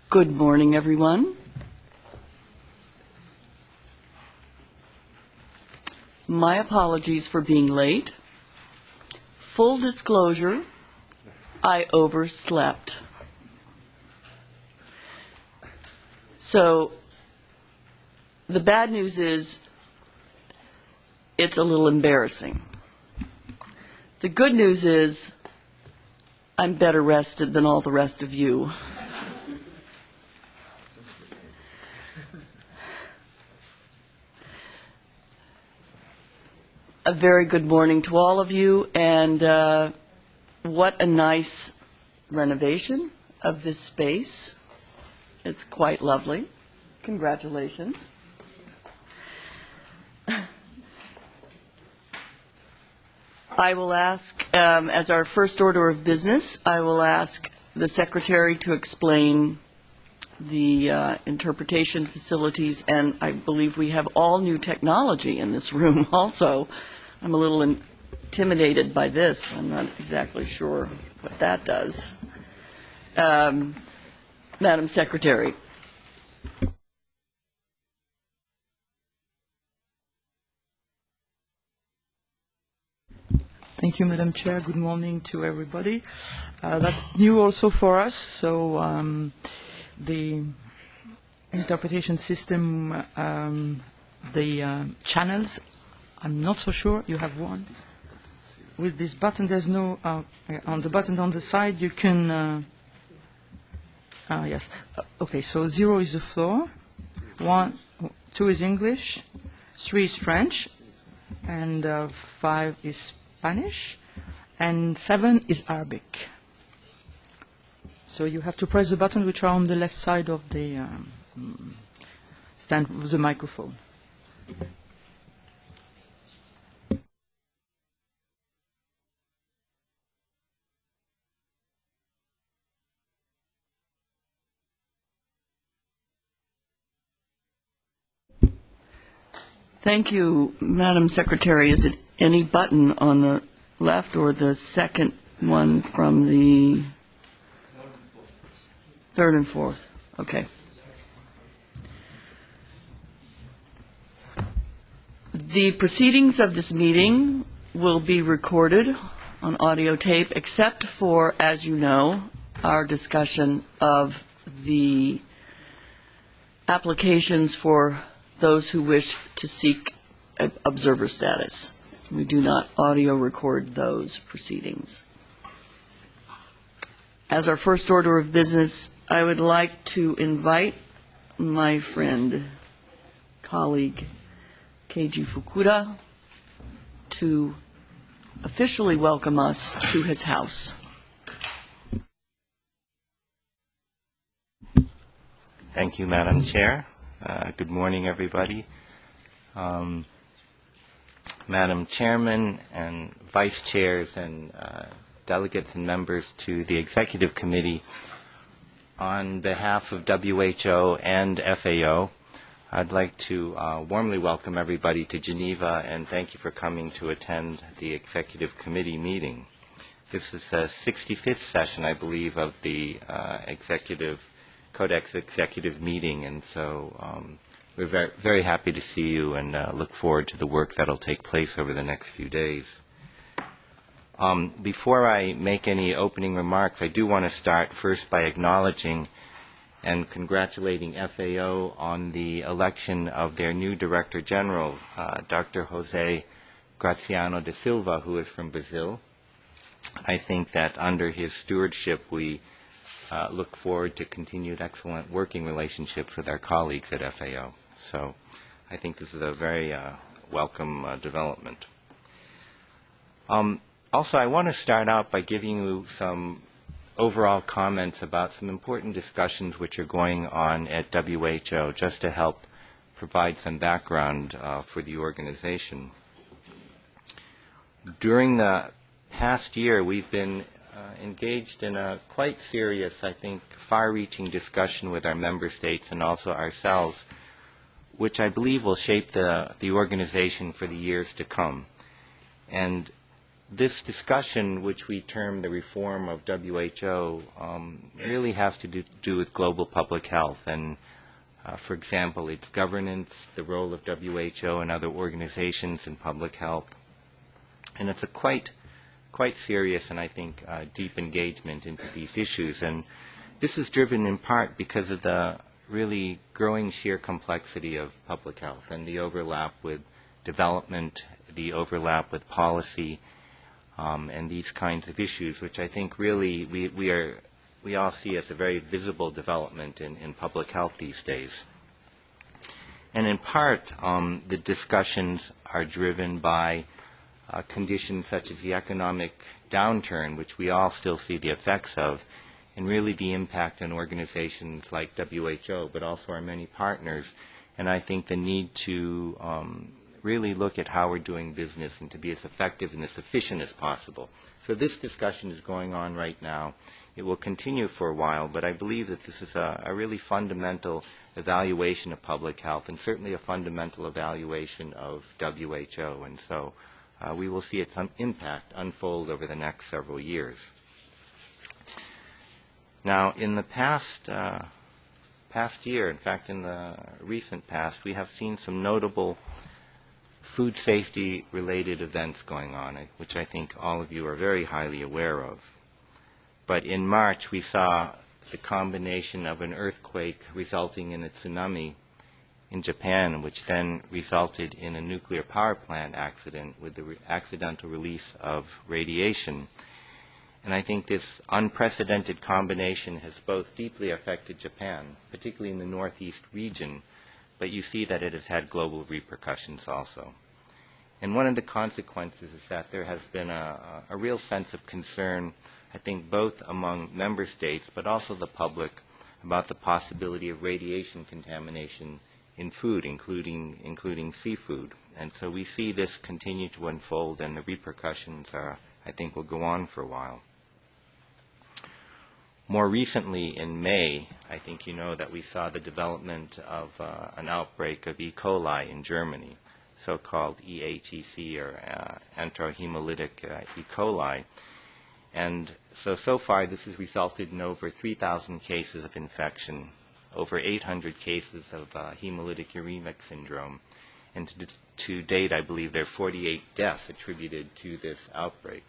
Good morning, everyone. My apologies for being late. Full disclosure, I overslept. So, the bad news is, it's a little embarrassing. The good news is, I'm better rested than all the rest of you. A very good morning to all of you, and what a nice renovation of this space. It's quite lovely. Congratulations. I will ask, as our first order of business, I will ask the Secretary to explain the interpretation facilities, and I believe we have all new technology in this room also. I'm a little intimidated by this. I'm not exactly sure what that does. Madam Secretary. Thank you, Madam Chair. Good morning to everybody. That's new also for us. So the interpretation system, the channels, I'm not so sure. You have one. With this button, there's no, on the button on the side, you can, yes. Okay, so 0 is the floor, 2 is English, 3 is French, and 5 is Spanish, and 7 is Arabic. So you have to press the buttons which are on the left side of the stand with the microphone. Thank you, Madam Secretary. Is it any button on the left or the second one from the third and fourth? Okay. The proceedings of this meeting will be recorded on audio tape, except for, as you know, our discussion of the applications for those who wish to seek observer status. We do not audio record those proceedings. As our first order of business, I would like to invite my friend, colleague, Keiji Fukuda, to officially welcome us to his house. Thank you, Madam Chair. Good morning, everybody. Madam Chairman and Vice Chairs and delegates and members to the Executive Committee, on behalf of WHO and FAO, I'd like to warmly welcome everybody to Geneva and thank you for coming to attend the Executive Committee meeting. This is the 65th session, I believe, of the Codex Executive meeting, and so we're very, very happy to see you and look forward to the work that will take place over the next few days. Before I make any opening remarks, I do want to start first by acknowledging and congratulating FAO on the election of their new Director General, Dr. Jose Graciano da Silva, who is from Brazil. I think that under his stewardship, we look forward to continued excellent working relationships with our colleagues at FAO. So I think this is a very welcome development. Also, I want to start out by giving you some overall comments about some important discussions which are going on at WHO, just to help provide some background for the organization. During the past year, we've been engaged in a quite serious, I think, far-reaching discussion with our member states and also ourselves, which I believe will shape the organization for the years to come. And this discussion, which we term the reform of WHO, really has to do with global public health and, for example, its governance, the role of WHO and other organizations in public health. And it's a quite serious and I think deep engagement into these issues. And this is driven in part because of the really growing sheer complexity of public health and the overlap with development, the overlap with policy, and these kinds of issues, which I think really we all see as a very visible development in public health these days. And in part, the discussions are driven by conditions such as the economic downturn, which we all still see the effects of, and really the impact on organizations like WHO, but also our many partners. And I think the need to really look at how we're doing business and to be as effective and as efficient as possible. So this discussion is going on right now. It will continue for a while, but I believe that this is a really fundamental evaluation of public health and certainly a fundamental evaluation of WHO. And so we will see its impact unfold over the next several years. Now, in the past year, in fact, in the recent past, we have seen some notable food safety-related events going on, which I think all of you are very highly aware of. But in March, we saw the combination of an earthquake resulting in a tsunami in Japan, which then resulted in a nuclear power plant accident with the accidental release of radiation. And I think this unprecedented combination has both deeply affected Japan, particularly in the northeast region, but you see that it has had global repercussions also. And one of the consequences is that there has been a real sense of concern, I think, both among member states, but also the public, about the possibility of radiation contamination in food, including seafood. And so we see this continue to unfold, and the repercussions I think, will go on for a while. More recently, in May, I think you know that we saw the development of an outbreak of E. coli in Germany, so-called EHEC, or enterohemolytic E. coli. And so far, this has resulted in over 3,000 cases of infection, over 800 cases of hemolytic uremic syndrome. And to date, I believe there are 48 deaths attributed to this outbreak.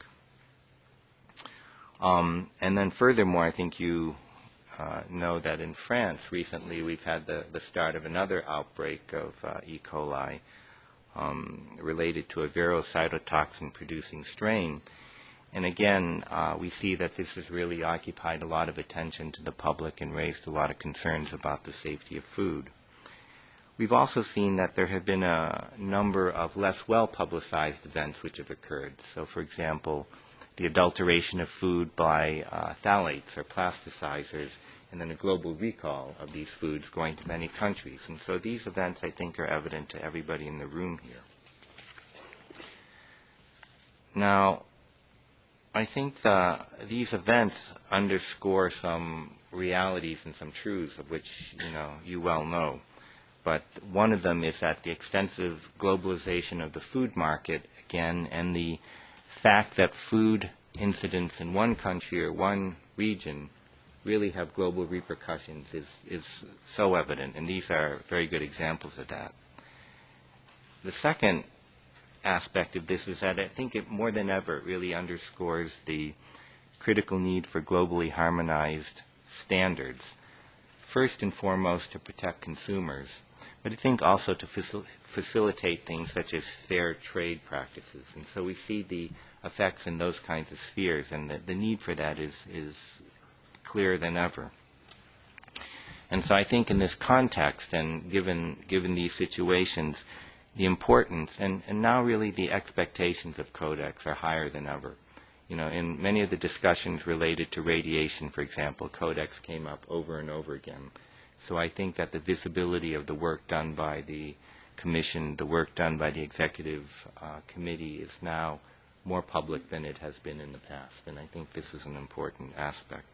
And then furthermore, I think you know that in France recently we've had the start of another outbreak of E. coli related to a virocytotoxin-producing strain. And again, we see that this has really occupied a lot of attention to the public and raised a lot of concerns about the safety of food. We've also seen that there have been a number of less well-publicized events which have occurred. So, for example, the adulteration of food by phthalates or plasticizers, and then a global recall of these foods going to many countries. And so these events, I think, are evident to everybody in the room here. Now, I think these events underscore some realities and some truths of which, you well know. But one of them is that the extensive globalization of the food market, again, and the fact that food incidents in one country or one region really have global repercussions is so evident, and these are very good examples of that. The second aspect of this is that I think it more than ever really underscores the critical need for globally harmonized standards, first and foremost to protect consumers, but I think also to facilitate things such as fair trade practices. And so we see the effects in those kinds of spheres, and the need for that is clearer than ever. And so I think in this context, and given these situations, the importance and now really the expectations of Codex are higher than ever. In many of the discussions related to radiation, for example, Codex came up over and over again. So I think that the visibility of the work done by the Commission, the work done by the Executive Committee is now more public than it has been in the past, and I think this is an important aspect.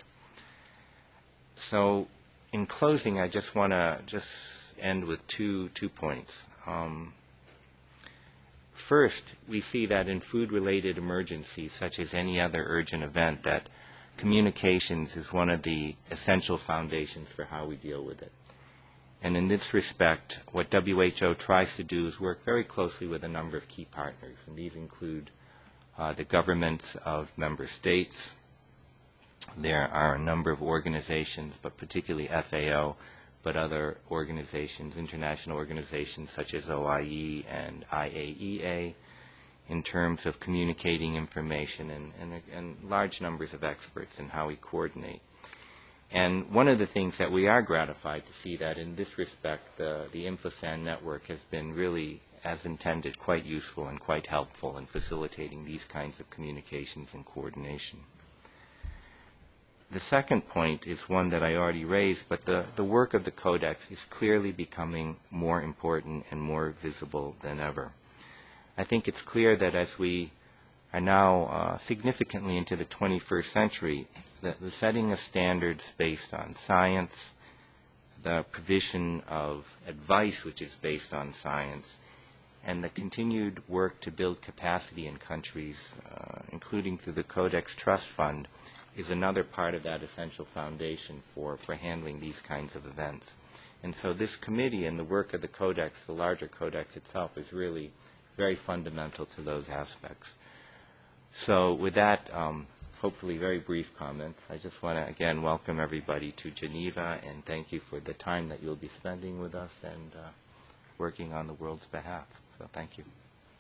So in closing, I just want to end with two points. First, we see that in food-related emergencies, such as any other urgent event, that communications is one of the essential foundations for how we deal with it. And in this respect, what WHO tries to do is work very closely with a number of key partners, and these include the governments of member states. There are a number of organizations, but particularly FAO, but other organizations, international organizations such as OIE and IAEA, in terms of communicating information, and large numbers of experts in how we coordinate. And one of the things that we are gratified to see that in this respect, the InfoSan network has been really, as intended, quite useful and quite helpful in facilitating these kinds of communications and coordination. The second point is one that I already raised, but the work of the Codex is clearly becoming more important and more visible than ever. I think it's clear that as we are now significantly into the 21st century, the setting of standards based on science, the provision of advice which is based on science, and the continued work to build capacity in countries, including through the Codex Trust Fund, is another part of that essential foundation for handling these kinds of events. And so this committee and the work of the Codex, the larger Codex itself, is really very fundamental to those aspects. So with that, hopefully very brief comments, I just want to again welcome everybody to Geneva and thank you for the time that you'll be spending with us and working on the world's behalf. So thank you.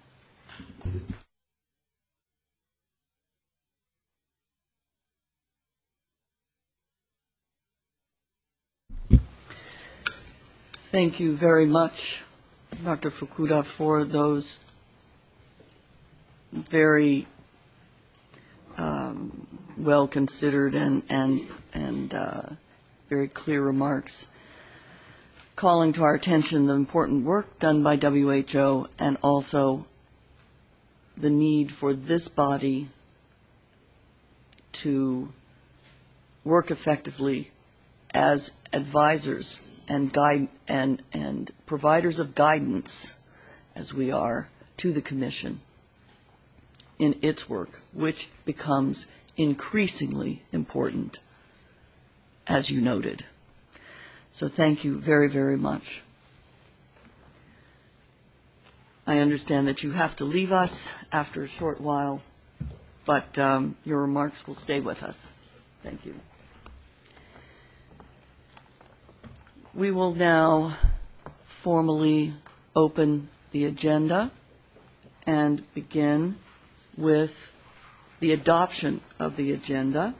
Thank you very much, Dr. Fukuda, for those very well-considered and very clear remarks, calling to our attention the important work done by WHO and also the need for this body to work effectively as advisors and guide and providers of guidance, as we are, to the Commission in its work, which becomes increasingly important, as you noted. So thank you very, very much. I understand that you have to leave us after a short while, but your remarks will stay with us. Thank you. We will now formally open the agenda and begin with the adoption of the agenda.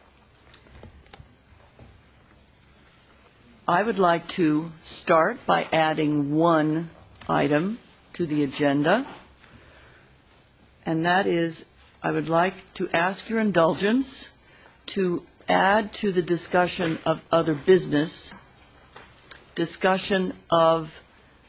I would like to start by adding one item to the agenda, and that is I would like to ask your indulgence to add to the discussion of other business discussion of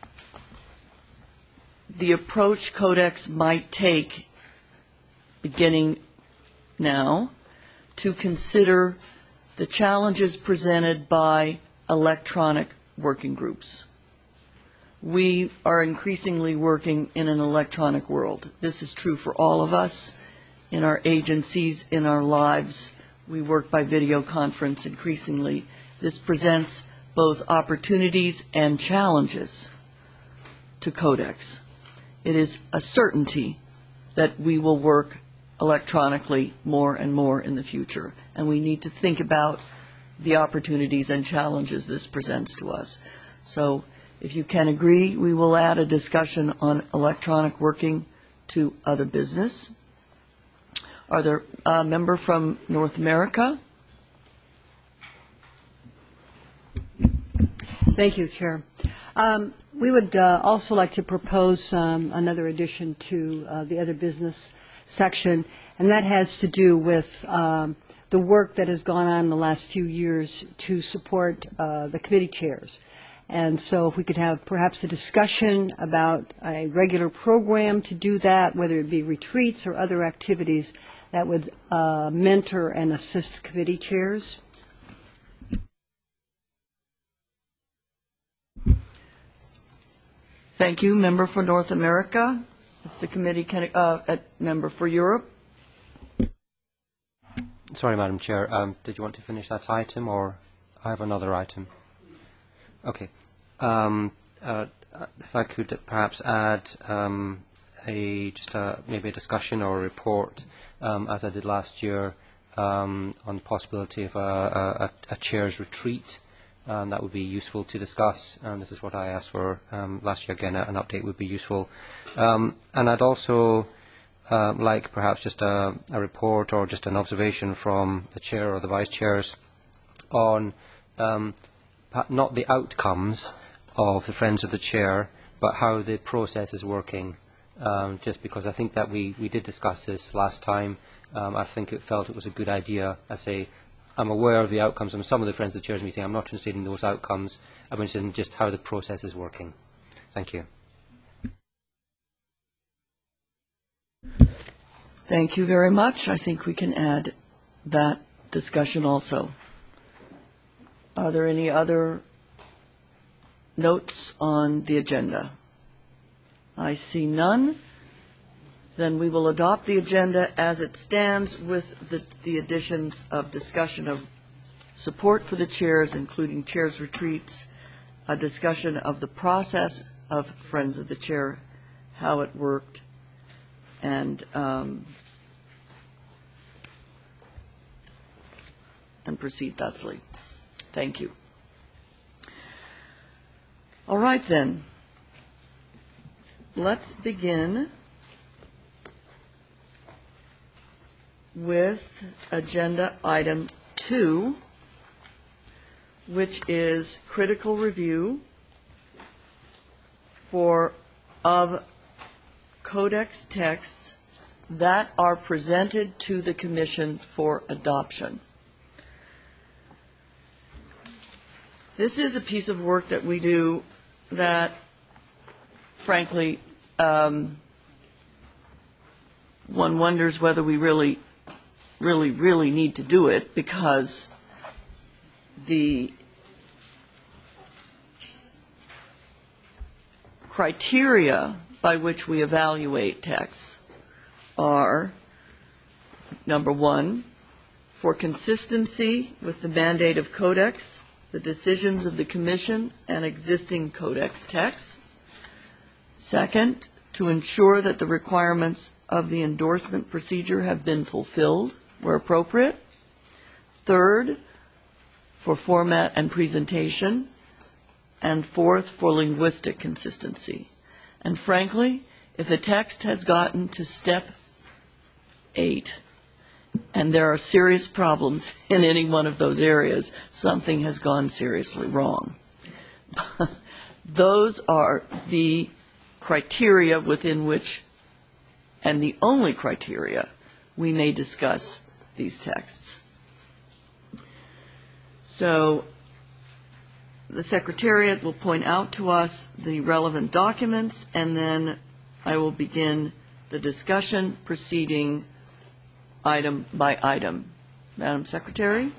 the approach Codex might take beginning now to consider the challenges presented by electronic working groups. We are increasingly working in an electronic world. This is true for all of us in our agencies, in our lives. We work by video conference increasingly. This presents both opportunities and challenges to Codex. It is a certainty that we will work electronically more and more in the future, and we need to think about the opportunities and challenges this presents to us. So if you can agree, we will add a discussion on electronic working to other business. Are there a member from North America? Thank you, Chair. We would also like to propose another addition to the other business section, and that has to do with the work that has gone on in the last few years to support the committee chairs. And so if we could have perhaps a discussion about a regular program to do that, whether it be retreats or other activities that would mentor and assist committee chairs. Thank you. Member for North America. If the committee can, member for Europe. Sorry, Madam Chair. Did you want to finish that item, or I have another item? Okay. If I could perhaps add maybe a discussion or a report, as I did last year, on the possibility of a chair's retreat. That would be useful to discuss, and this is what I asked for last year. Again, an update would be useful. And I'd also like perhaps just a report or just an observation from the chair or the vice chairs on not the outcomes of the Friends of the Chair, but how the process is working. Just because I think that we did discuss this last time. I think it was a good idea. I'm aware of the outcomes of some of the Friends of the Chairs meeting. I'm not interested in those outcomes. I'm interested in just how the process is working. Thank you. Thank you very much. I think we can add that discussion also. Are there any other notes on the agenda? I see none. Then we will adopt the agenda as it stands with the additions of discussion of support for the chairs, including chairs' retreats, a discussion of the process of Friends of the Chair, how it worked, and proceed thusly. Thank you. All right, then. Let's begin with agenda item 2, which is critical review of codex texts that are presented to the Commission for adoption. This is a piece of work that we do that, frankly, one wonders whether we really need to do it, because the criteria by which we evaluate texts are, number one, for consistency with the mandate of Codex, the decisions of the Commission, and existing Codex texts. Second, to ensure that the requirements of the endorsement procedure have been fulfilled where appropriate. Third, for format and presentation. And fourth, for linguistic consistency. And frankly, if the text has gotten to step 8, and there are serious problems in any one of those areas, something has gone seriously wrong. Those are the criteria within which, and the only criteria, we may discuss these texts. So the Secretariat will point out to us the relevant documents, and then I will begin the discussion proceeding item by item. Madam Secretary?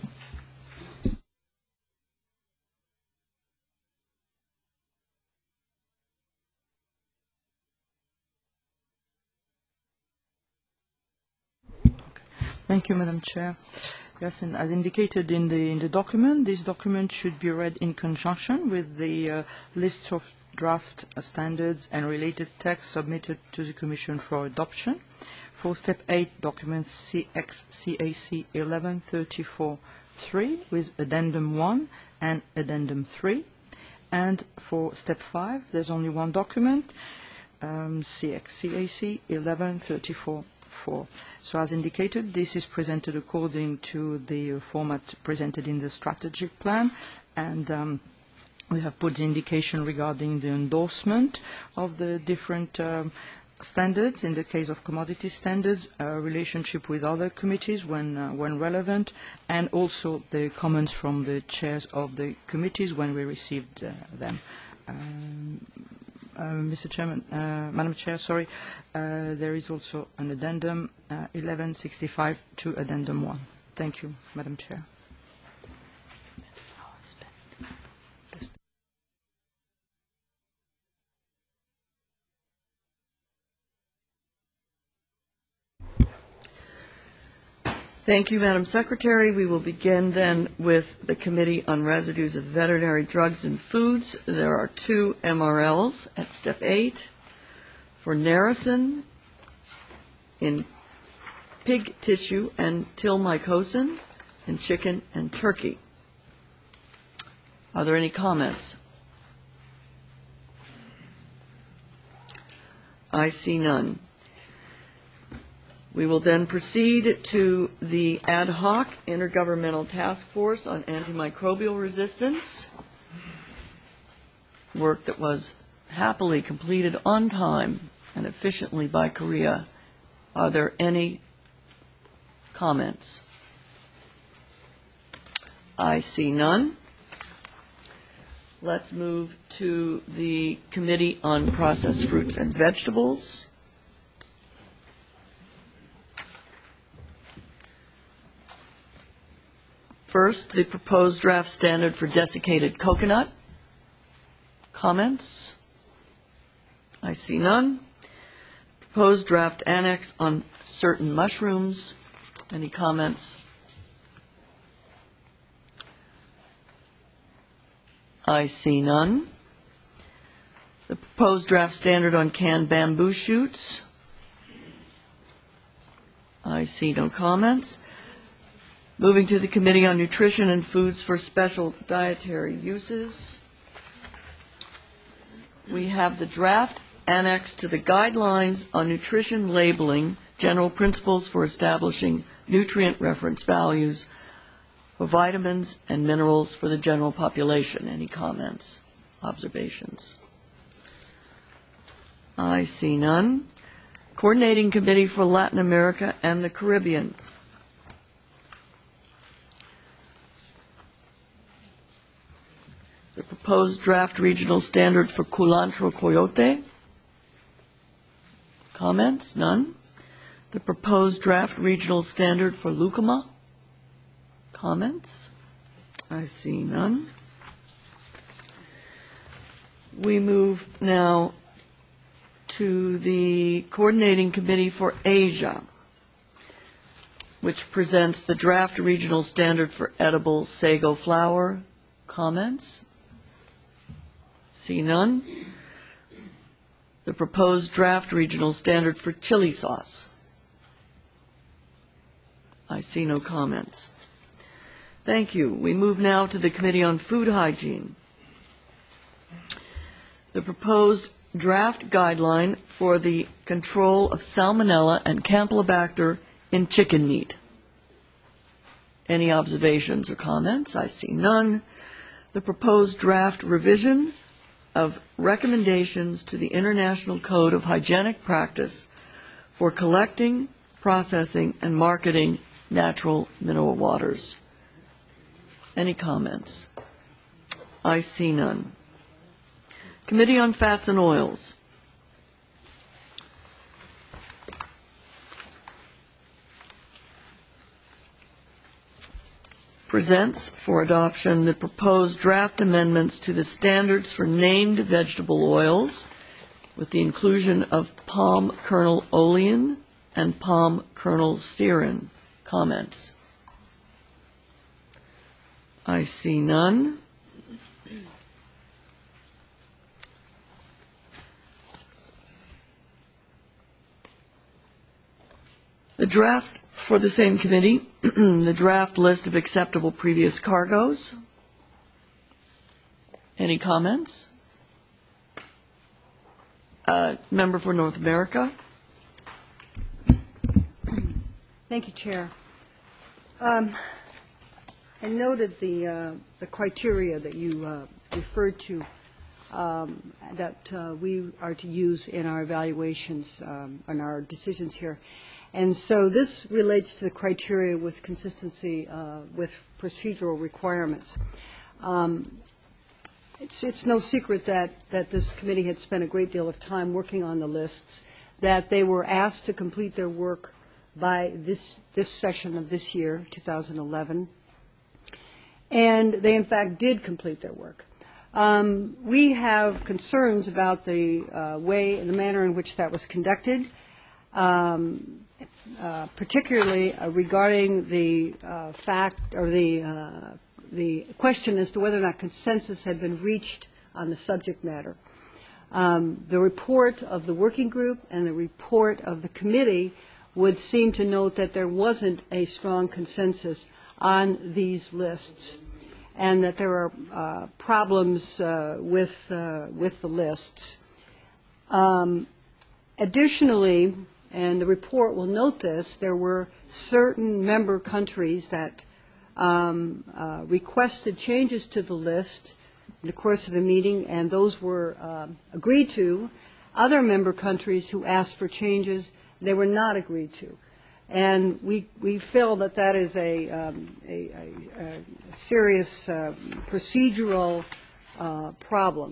Thank you, Madam Chair. Yes, and as indicated in the document, this document should be read in conjunction with the list of draft standards and related texts submitted to the Commission for adoption. For Step 8, documents CX-CAC 1134-3 with Addendum 1 and Addendum 3. And for Step 5, there's only one document, CX-CAC 1134-4. So as indicated, this is presented according to the format presented in the strategic plan, and we have put the indication regarding the endorsement of the different standards. In the case of commodity standards, relationship with other committees when relevant, and also the comments from the chairs of the committees when we received them. Mr. Chairman, Madam Chair, sorry, there is also an addendum 1165 to addendum 1. Thank you, Madam Chair. Thank you, Madam Secretary. We will begin then with the Committee on Residues of Veterinary Drugs and Foods. There are 2 MRLs at Step 8 for Narrowson in pig tissue and tilmycosin in chicken and turkey. Are there any comments? I see none. We will then proceed to the Ad Hoc Intergovernmental Task Force on Antimicrobial Resistance, work that was happily completed on time and efficiently by Korea. Are there any comments? I see none. Let's move to the Committee on Processed Fruits and Vegetables. First, the proposed draft standard for desiccated coconut. Comments? I see none. Proposed draft annex on certain mushrooms. Any comments? I see none. The proposed draft standard on canned bamboo shoots. I see no comments. Moving to the Committee on Nutrition and Foods for Special Dietary Uses. We have the draft annex to the Guidelines on Nutrition Labeling, General Principles for Establishing Nutrient Reference Values for Vitamins and Minerals for the General Population. Any comments, observations? I see none. Coordinating Committee for Latin America and the Caribbean. The proposed draft regional standard for culantro coyote. Comments? None. The proposed draft regional standard for lucuma. Comments? I see none. We move now to the Coordinating Committee for Asia, which presents the draft regional standard for edible sago flour. Comments? See none. The proposed draft regional standard for chili sauce. I see no comments. Thank you. We move now to the Committee on Food Hygiene. The proposed draft guideline for the control of Salmonella and Campylobacter in chicken meat. Any observations or comments? I see none. The proposed draft revision of recommendations to the International Code of Hygienic Practice for collecting, processing, and marketing natural mineral waters. Any comments? I see none. Committee on Fats and Oils. Presents for adoption the proposed draft amendments to the standards for named vegetable oils with the inclusion of palm kernel olein and palm kernel stearin. Comments? I see none. The draft for the same committee, the draft list of acceptable previous cargoes. Any comments? Member for North America. Thank you, Chair. I noted the criteria that you referred to that we are to use in our evaluations and our decisions here. And so this relates to the criteria with consistency with procedural requirements. It's no secret that this committee had spent a great deal of time working on the lists, that they were asked to complete their work by this session of this year, 2011, and they in fact did complete their work. We have concerns about the way and the manner in which that was conducted. particularly regarding the fact or the question as to whether or not consensus had been reached on the subject matter. The report of the working group and the report of the committee would seem to note that there wasn't a strong consensus on these lists, and that there are problems with the lists. Additionally, and the report will note this, there were certain member countries that requested changes to the list in the course of the meeting, and those were agreed to. Other member countries who asked for changes, they were not agreed to. And we feel that that is a serious procedural problem.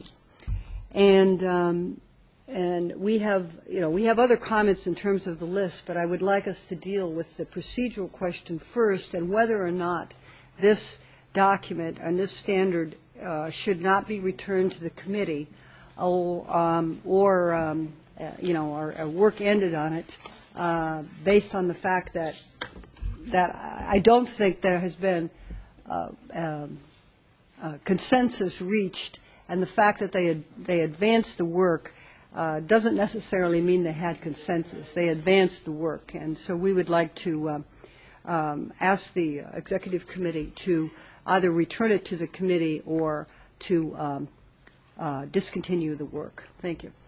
And we have other comments in terms of the list, but I would like us to deal with the procedural question first, and whether or not this document and this standard should not be returned to the committee, or work ended on it, based on the fact that I don't think there has been consensus reached, and the fact that they advanced the work doesn't necessarily mean they had consensus. They advanced the work, and so we would like to ask the executive committee to either return it to the committee or to discontinue the work. Thank you.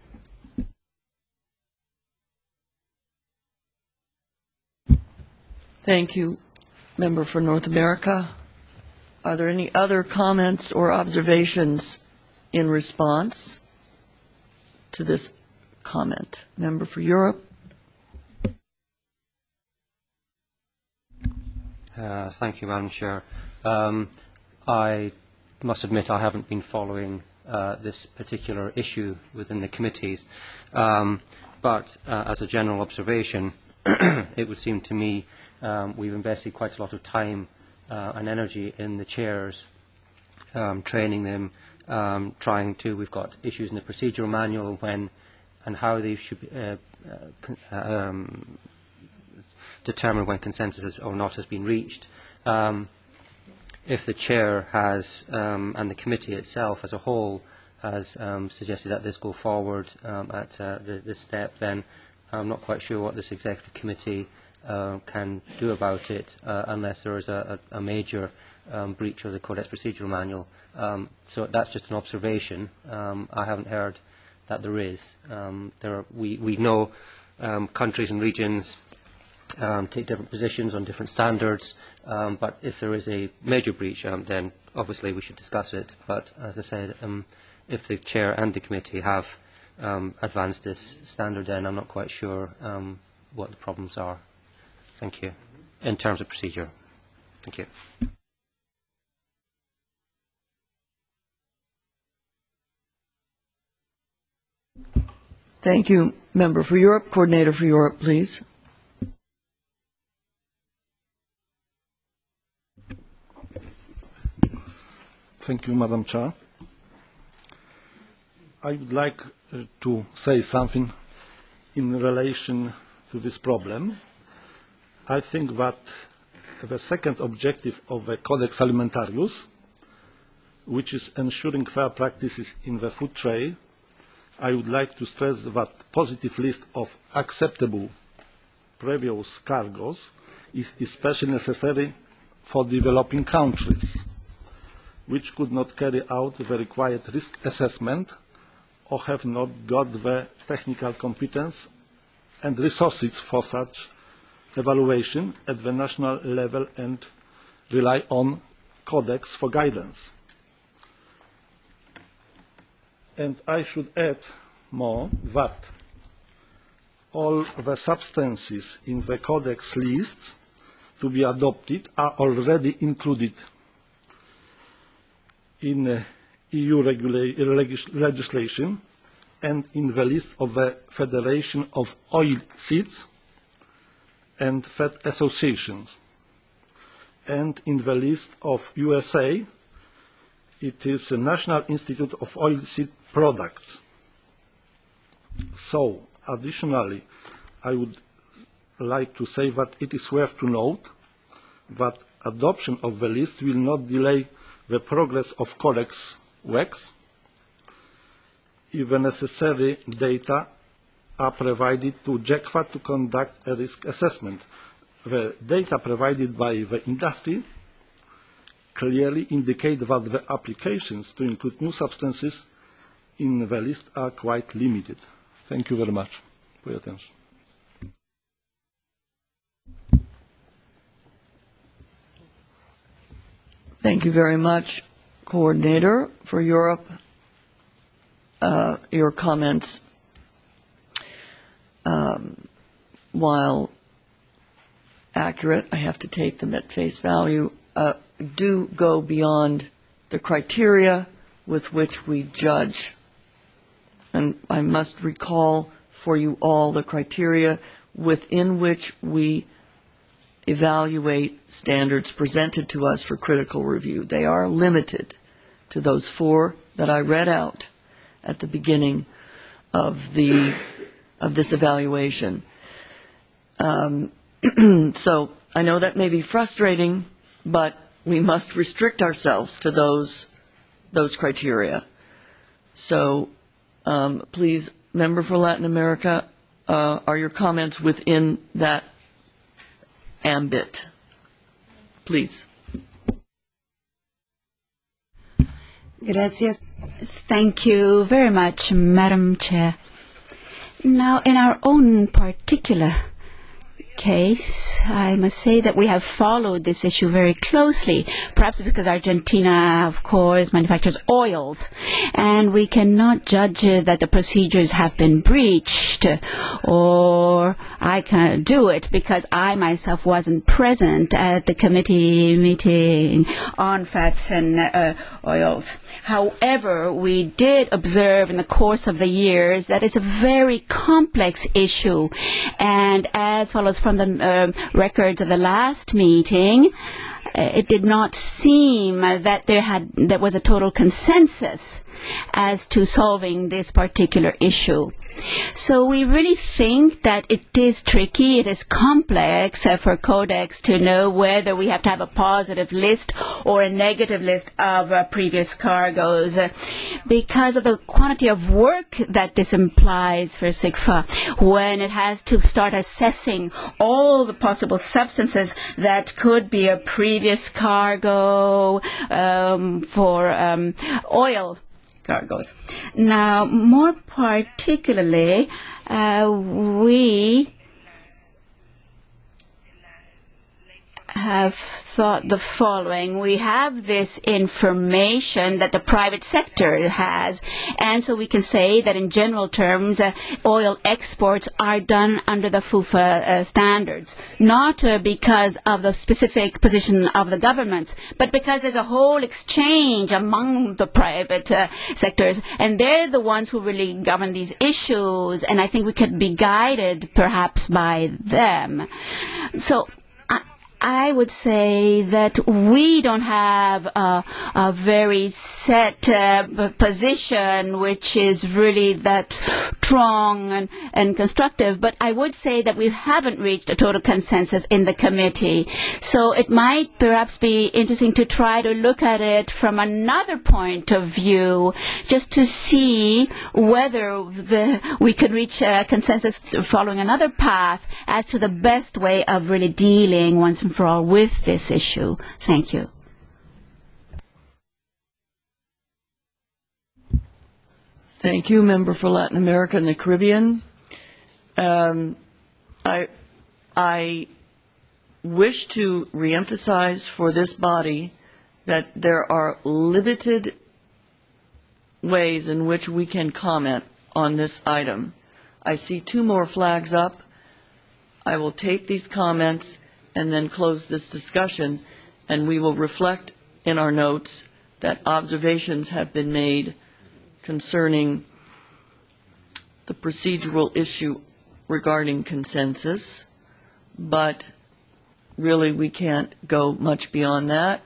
Thank you, Member for North America. Are there any other comments or observations in response to this comment? Member for Europe. Thank you, Madam Chair. I must admit I haven't been following this particular issue within the committees, but as a general observation, it would seem to me we've invested quite a lot of time and energy in the chairs, training them, we've got issues in the procedural manual when and how they should determine when consensus or not has been reached. If the chair has, and the committee itself as a whole has suggested that this go forward at this step, then I'm not quite sure what this executive committee can do about it unless there is a major breach of the Codex Procedural Manual. So that's just an observation. I haven't heard that there is. We know countries and regions take different positions on different standards, but if there is a major breach, then obviously we should discuss it. But as I said, if the chair and the committee have advanced this standard, then I'm not quite sure what the problems are. Thank you. In terms of procedure. Thank you. Thank you, Member for Europe. Coordinator for Europe, please. Thank you, Madam Chair. I would like to say something in relation to this problem. I think that the second objective of the Codex Alimentarius, which is ensuring fair practices in the food trade, I would like to stress that positive list of acceptable previous cargoes is especially necessary for developing countries, which could not carry out the required risk assessment or have not got the technical competence and resources for such evaluation at the national level and rely on Codex for guidance. And I should add more that all the substances in the Codex lists to be adopted are already included in EU legislation and in the list of the Federation of Oilseeds and Fat Associations. And in the list of USA, it is the National Institute of Oilseed Products. So, additionally, I would like to say that it is worth to note that adoption of the list will not delay the progress of Codex works if the necessary data are provided to JECFA to conduct a risk assessment. The data provided by the industry clearly indicate that the applications to include new substances in the list are quite limited. Thank you very much for your attention. Thank you very much, Coordinator, for Europe, your comments. While accurate, I have to take them at face value, do go beyond the criteria with which we judge. And I must recall for you all the criteria within which we evaluate standards presented to us for critical review. They are limited to those 4 that I read out at the beginning of this evaluation. So I know that may be frustrating, but we must restrict ourselves to those criteria. So please, Member for Latin America, are your comments within that ambit? Please. Gracias. Thank you very much, Madam Chair. Now, in our own particular case, I must say that we have followed this issue very closely, perhaps because Argentina, of course, manufactures oils, and we cannot judge that the procedures have been breached, or I can't do it because I myself wasn't present at the committee meeting on fats and oils. However, we did observe in the course of the years that it's a very complex issue, and as follows from the records of the last meeting, it did not seem that there was a total consensus as to solving this particular issue. So we really think that it is tricky, it is complex for Codex to know whether we have to have a positive list or a negative list of previous cargoes because of the quantity of work that this implies for SIGFA when it has to start assessing all the possible substances that could be a previous cargo for oil cargoes. Now, more particularly, we have thought the following. We have this information that the private sector has, and so we can say that in general terms, oil exports are done under the FUFA standards, not because of the specific position of the governments, but because there's a whole exchange among the private sectors, and they're the ones who really govern these issues, and I think we could be guided perhaps by them. So I would say that we don't have a very set position which is really that strong and constructive, but I would say that we haven't reached a total consensus in the committee. So it might perhaps be interesting to try to look at it from another point of view, just to see whether we could reach a consensus following another path as to the best way of really dealing once and for all with this issue. Thank you. Thank you, Member for Latin America and the Caribbean. I wish to reemphasize for this body that there are limited ways in which we can comment on this item. I see 2 more flags up. I will take these comments and then close this discussion, and we will reflect in our notes that observations have been made concerning the procedural issue regarding consensus, but really we can't go much beyond that.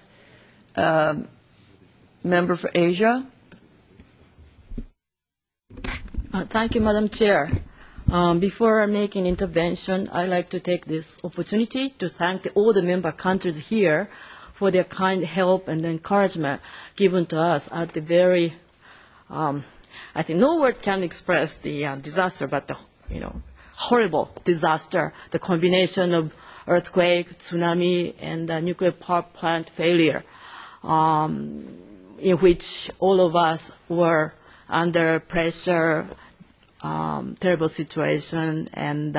Member for Asia. Thank you, Madam Chair. Before making intervention, I'd like to take this opportunity to thank all the member countries here for their kind help and encouragement given to us at the very, I think no word can express the disaster, but the horrible disaster, the combination of earthquake, tsunami, and nuclear power plant failure, in which all of us were under pressure, terrible situation, and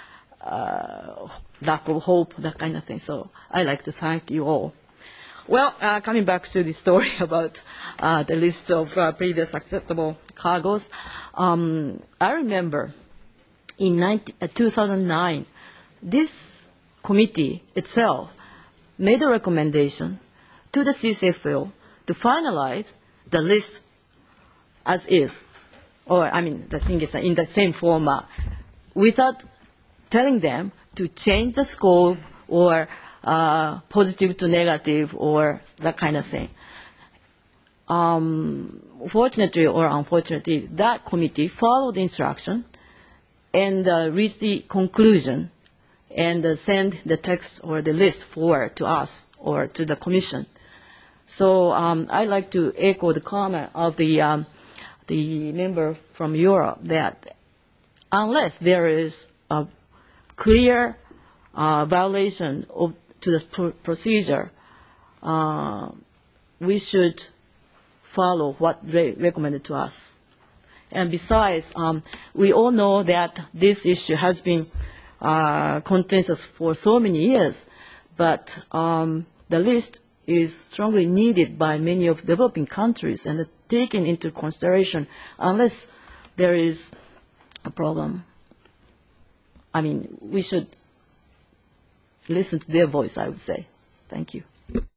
lack of hope, that kind of thing. So I'd like to thank you all. Well, coming back to the story about the list of previous acceptable cargoes, I remember in 2009, this committee itself made a recommendation to the CCFO to finalize the list as is, or I mean, the thing is in the same format, without telling them to change the scope or positive to negative or that kind of thing. Fortunately or unfortunately, that committee followed the instruction and reached the conclusion and sent the text or the list forward to us or to the Commission. So I'd like to echo the comment of the member from Europe that unless there is a clear violation to the procedure, we should follow what recommended to us. And besides, we all know that this issue has been contentious for so many years, but the list is strongly needed by many of developing countries and taken into consideration unless there is a problem. I mean, we should listen to their voice, I would say. Thank you.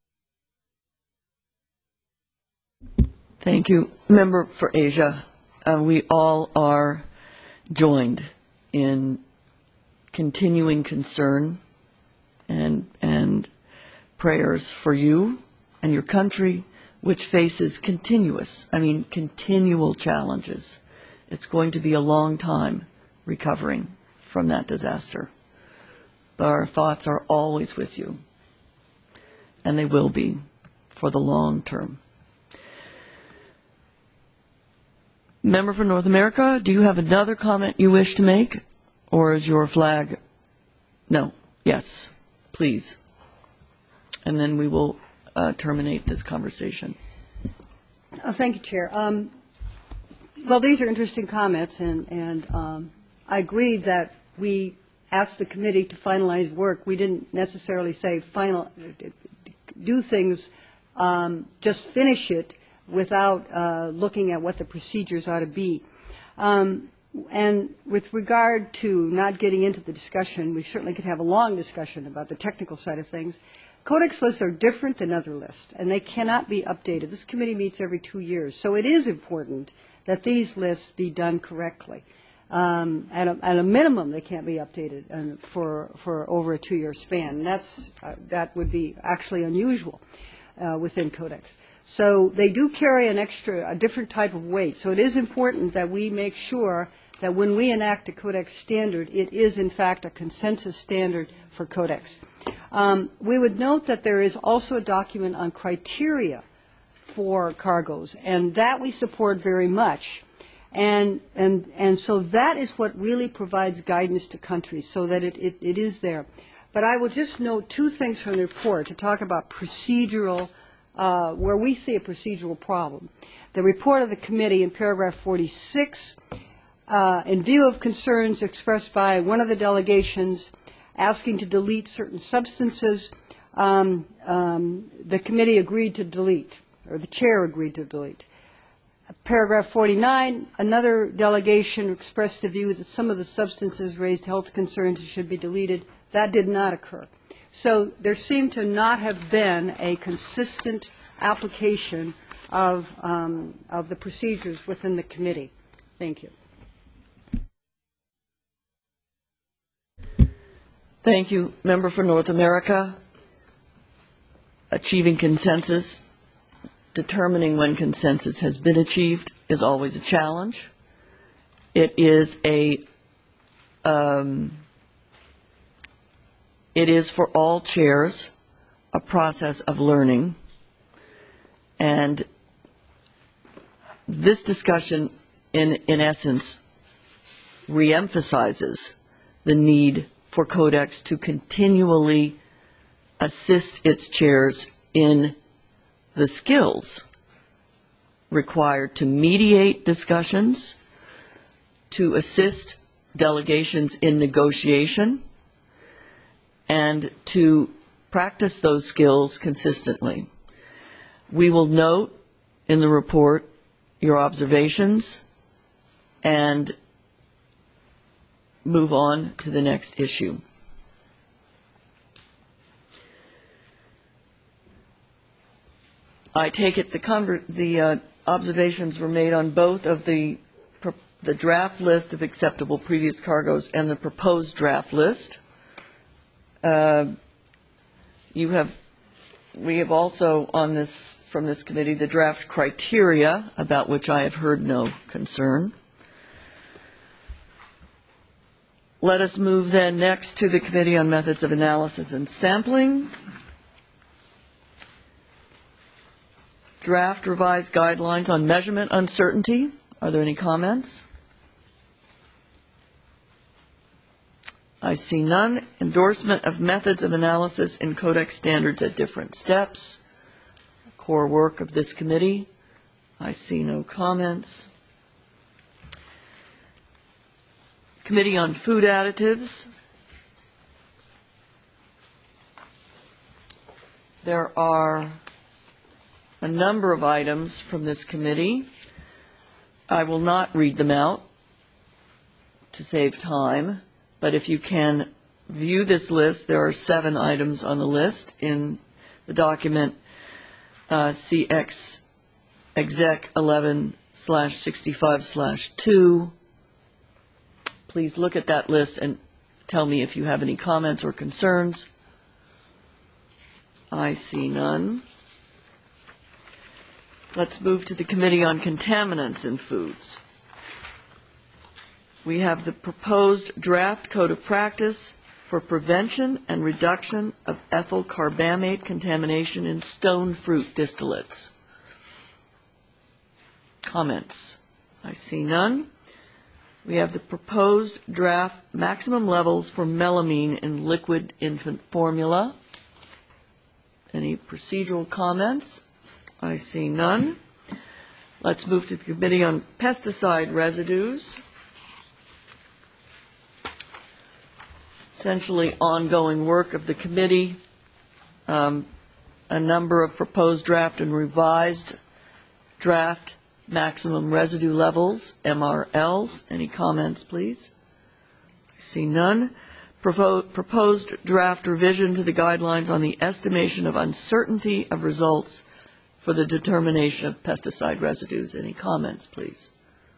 Thank you. Member for Asia, we all are joined in continuing concern and prayers for you and your country, which faces continual challenges. It's going to be a long time recovering from that disaster. But our thoughts are always with you, and they will be for the long term. Member for North America, do you have another comment you wish to make? Or is your flag? No. Yes. Please. And then we will terminate this conversation. Thank you, Chair. Well, these are interesting comments, and I agree that we asked the committee to finalize work. We didn't necessarily say do things, just finish it without looking at what the procedures ought to be. And with regard to not getting into the discussion, we certainly could have a long discussion about the technical side of things. Codex lists are different than other lists, and they cannot be updated. This committee meets every 2 years, so it is important that these lists be done correctly. At a minimum, they can't be updated for over a 2-year span. And that would be actually unusual within Codex. So they do carry a different type of weight. So it is important that we make sure that when we enact a Codex standard, it is in fact a consensus standard for Codex. We would note that there is also a document on criteria for cargoes, and that we support very much. And so that is what really provides guidance to countries, so that it is there. But I will just note 2 things from the report to talk about procedural, where we see a procedural problem. The report of the committee in paragraph 46, in view of concerns expressed by one of the delegations asking to delete certain substances, the committee agreed to delete, or the chair agreed to delete. Paragraph 49, another delegation expressed the view that some of the substances raised health concerns and should be deleted. That did not occur. So there seemed to not have been a consistent application of the procedures within the committee. Thank you. Thank you. Member for North America, achieving consensus, determining when consensus has been achieved is always a challenge. It is a it is for all chairs a process of learning, and this discussion, in essence, reemphasizes the need for Codex to continually assist its chairs in the skills required to mediate discussions, to assist delegations in negotiation, and to practice those skills consistently. We will note in the report your observations and move on to the next issue. I take it the observations were made on both of the draft list of acceptable previous cargoes and the proposed draft list. We have also on this, from this committee, the draft criteria, about which I have heard no concern. Let us move then next to the Committee on Methods of Analysis and Sampling. Draft revised guidelines on measurement uncertainty. Are there any comments? I see none. Endorsement of methods of analysis in Codex standards at different steps. Core work of this committee. I see no comments. Committee on Food Additives. There are a number of items from this committee. I will not read them out to save time, but if you can view this list, there are 7 items on the list in the document CX Exec 11/65/2. Please look at that list and tell me if you have any comments or concerns. I see none. Let's move to the Committee on Contaminants in Foods. We have the proposed draft code of practice for prevention and reduction of ethyl carbamate contamination in stone fruit distillates. Comments? I see none. We have the proposed draft maximum levels for melamine in liquid infant formula. Any procedural comments? I see none. Let's move to the Committee on Pesticide Residues. Essentially ongoing work of the committee. A number of proposed draft and revised draft maximum residue levels, MRLs. Any comments, please? I see none. Proposed draft revision to the guidelines on the estimation of uncertainty of results for the determination of pesticide residues. Any comments, please?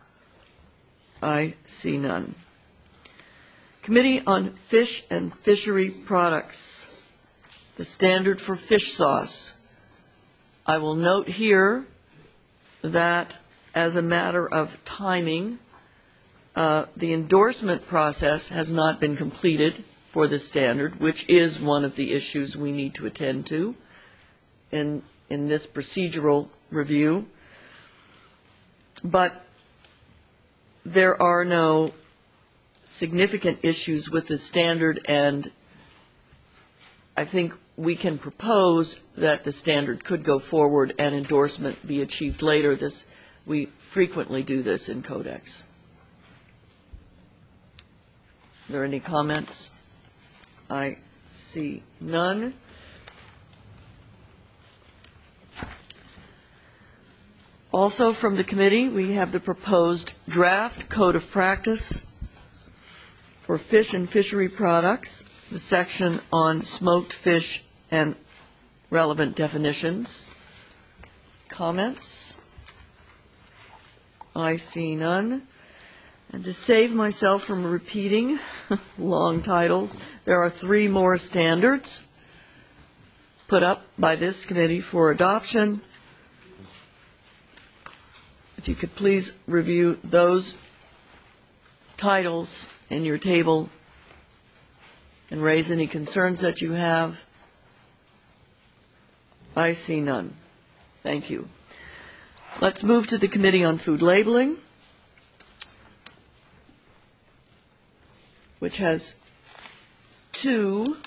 I see none. Committee on Fish and Fishery Products, the standard for fish sauce. I will note here that as a matter of timing, the endorsement process has not been completed for this standard, which is one of the issues we need to attend to in this procedural review. But there are no significant issues with the standard, and I think we can propose that the standard could go forward and endorsement be achieved later. We frequently do this in Codex. Are there any comments? I see none. Also from the committee, we have the proposed draft code of practice for fish and fishery products, the section on smoked fish and relevant definitions. Comments? I see none. And to save myself from repeating long titles, there are 3 more standards put up by this committee for adoption. If you could please review those titles in your table and raise any concerns that you have? I see none. Thank you. Let's move to the Committee on Food Labeling, which has 2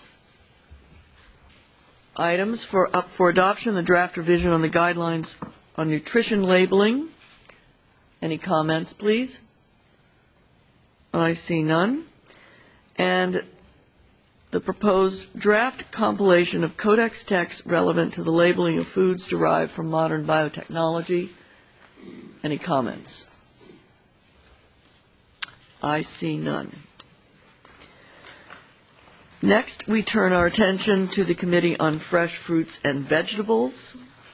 items up for adoption, the draft revision on the guidelines on nutrition labeling. Any comments, please? I see none. And the proposed draft compilation of codex text relevant to the labeling of foods derived from modern biotechnology. Any comments? I see none. Next, we turn our attention to the Committee on Fresh Fruits and Vegetables,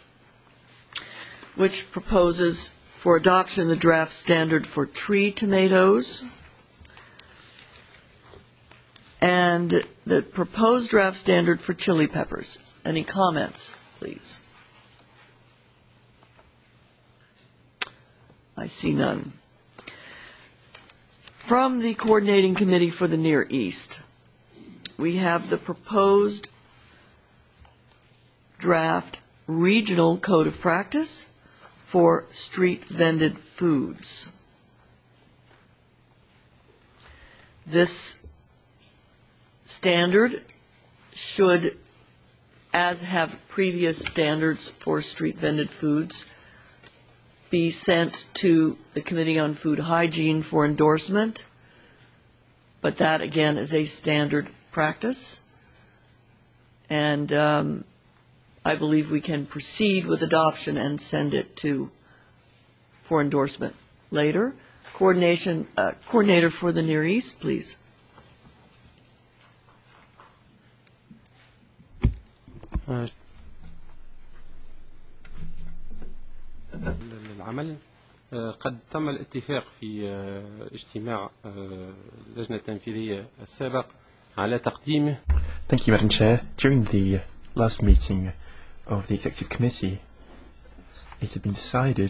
which proposes for adoption the draft standard for tree tomatoes and the proposed draft standard for chili peppers. Any comments, please? I see none. From the Coordinating Committee for the Near East, we have the proposed draft regional code of practice for street vended foods. This standard should, as have previous standards for street vended foods, be sent to the Committee on Food Hygiene for endorsement, but that again is a standard practice, and I believe we can proceed with adoption and send it for endorsement later. Coordinator for the Near East, please. العمل قد تم الاتفاق في اجتماع اللجنة التنفيذية السابق على تقديمه. Thank you, Madam Chair. During the last meeting of the Executive Committee, it had been decided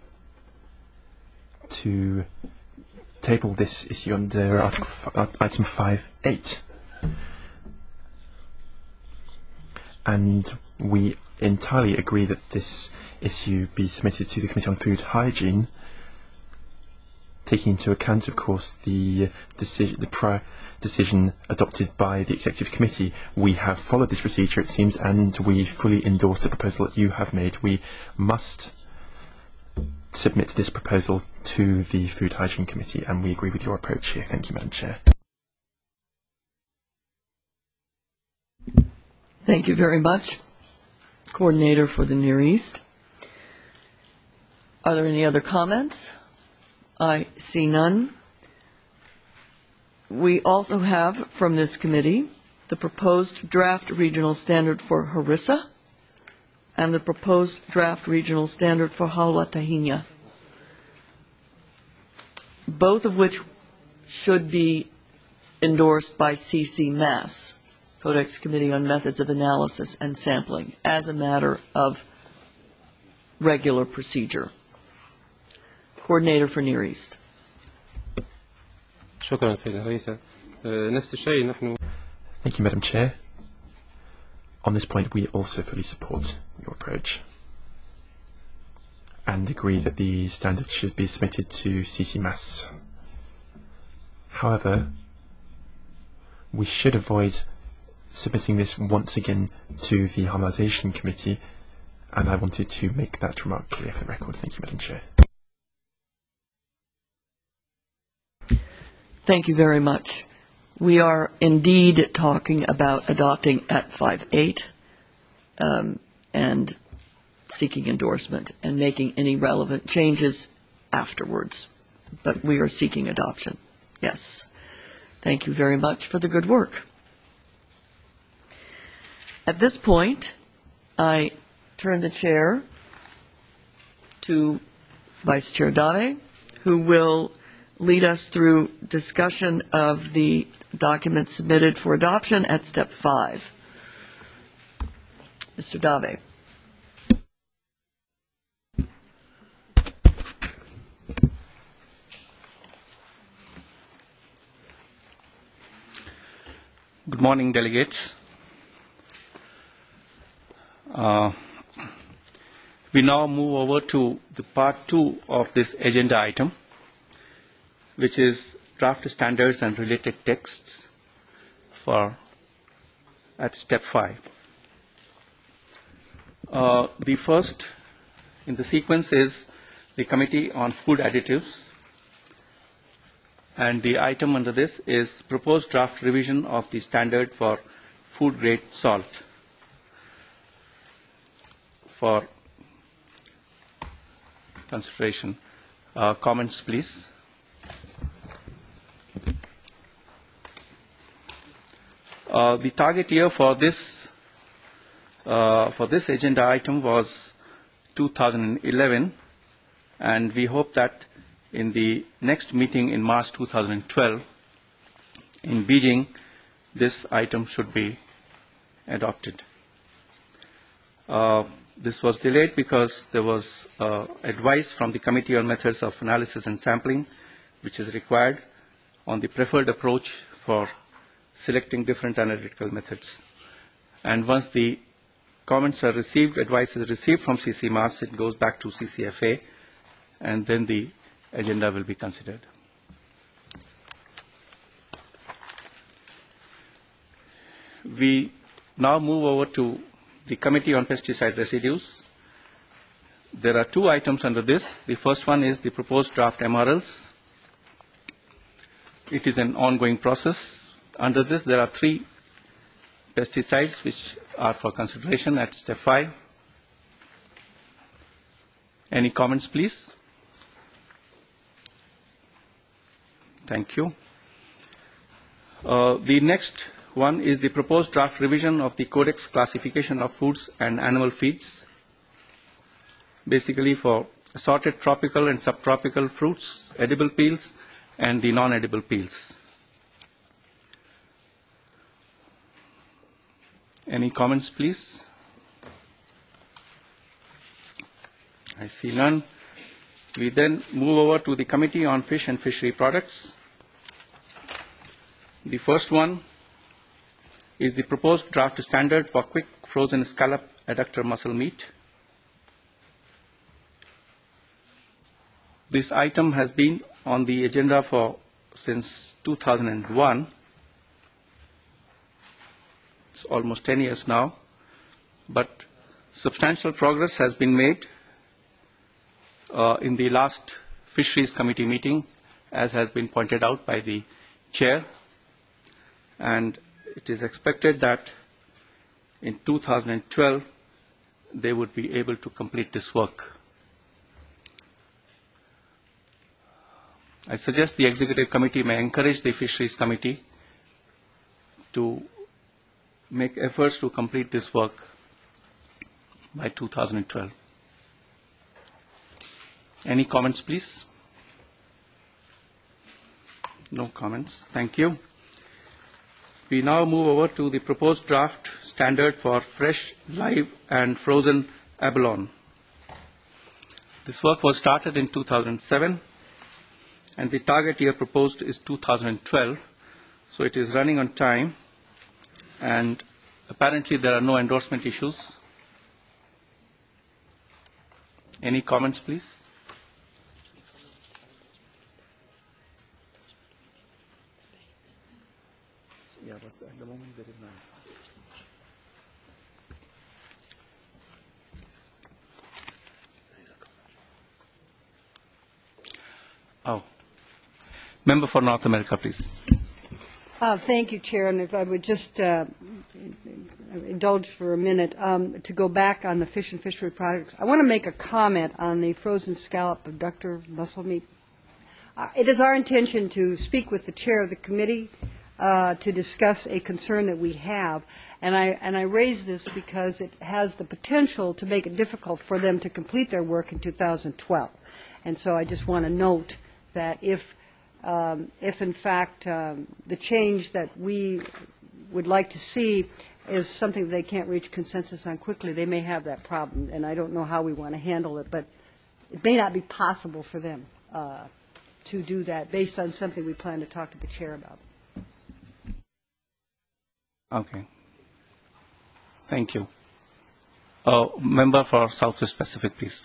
to table this issue under item 5.8. And we entirely agree that this issue be submitted to the Committee on Food Hygiene, taking into account, of course, the prior decision adopted by the Executive Committee. We have followed this procedure, it seems, and we fully endorse the proposal that you have made. We must submit this proposal to the Food Hygiene Committee, and we agree with your approach here. Thank you, Madam Chair. Thank you very much, Coordinator for the Near East. Are there any other comments? I see none. We also have from this committee the proposed draft regional standard for harissa and the proposed draft regional standard for haula tahinia, both of which should be endorsed by CC-MAS, Codex Committee on Methods of Analysis and Sampling, as a matter of regular procedure. Coordinator for Near East. شكرا سيدة رئيسة. نفس الشيء نحن. Thank you, Madam Chair. On this point, we also fully support your approach and agree that the standards should be submitted to CC-MAS. However, we should avoid submitting this once again to the Harmonisation Committee, and I wanted to make that remark clear for the record. Thank you, Madam Chair. Thank you very much. We are indeed talking about adopting at 5.8 and seeking endorsement and making any relevant changes afterwards. But we are seeking adoption. Yes. Thank you very much for the good work. At this point, I turn the chair to Vice Chair Dave, who will lead us through discussion of the documents submitted for adoption at step 5. Mr. Dave. morning, delegates. We now move over to the part 2 of this agenda item, which is draft standards and related texts at step 5. The first in the sequence is the Committee on Food Additives, and the item under this is proposed draft revision of the standard for food grade salt. For consideration. Comments, please. The target year for this agenda item was 2011, and we hope that in the next meeting in March 2012 in Beijing, this item should be adopted. This was delayed because there was advice from the Committee on Methods of Analysis and Sampling, which is required on the preferred approach for selecting different analytical methods. And once the comments are received, advice is received from CCMAS, it goes back to CCFA, and then the agenda will be considered. We now move over to the Committee on Pesticide Residues. There are 2 items under this. The first one is the proposed draft MRLs. It is an ongoing process. Under this, there are 3 pesticides which are for consideration at step 5. Any comments, please? Thank you. The next one is the proposed draft revision of the Codex Classification of Foods and Animal Feeds, basically for assorted tropical and subtropical fruits, edible peels, and the non-edible peels. Any comments, please? I see none. We then move over to the Committee on Fish and Fishery Products. The first one is the proposed draft standard for quick frozen scallop adductor muscle meat. This item has been on the agenda since 2001. It's almost 10 years now, but substantial progress has been made in the last Fisheries Committee meeting, as has been pointed out by the Chair, and it is expected that in 2012 they would be able to complete this work. I suggest the Executive Committee may encourage the Fisheries Committee to make efforts to complete this work by 2012. Any comments, please? No comments. Thank you. We now move over to the proposed draft standard for fresh, live, and frozen abalone. This work was started in 2007, and the target year proposed is 2012, so it is running on time, and apparently there are no endorsement issues. Any comments, please? Yeah, but at the moment there is none. Oh. Member for North America, please. Thank you, Chair. And if I would just indulge for a minute to go back on the fish and fishery products, I want to make a comment on the frozen scallop abductor muscle meat. It is our intention to speak with the Chair of the committee to discuss a concern that we have. And I raise this because it has the potential to make it difficult for them to complete their work in 2012. And so I just want to note that if in fact the change that we would like to see is something that they can't reach consensus on quickly, they may have that problem. And I don't know how we want to handle it, but it may not be possible for them to do that based on something we plan to talk to the Chair about. Okay. Thank you. Member for Southwest Pacific, please.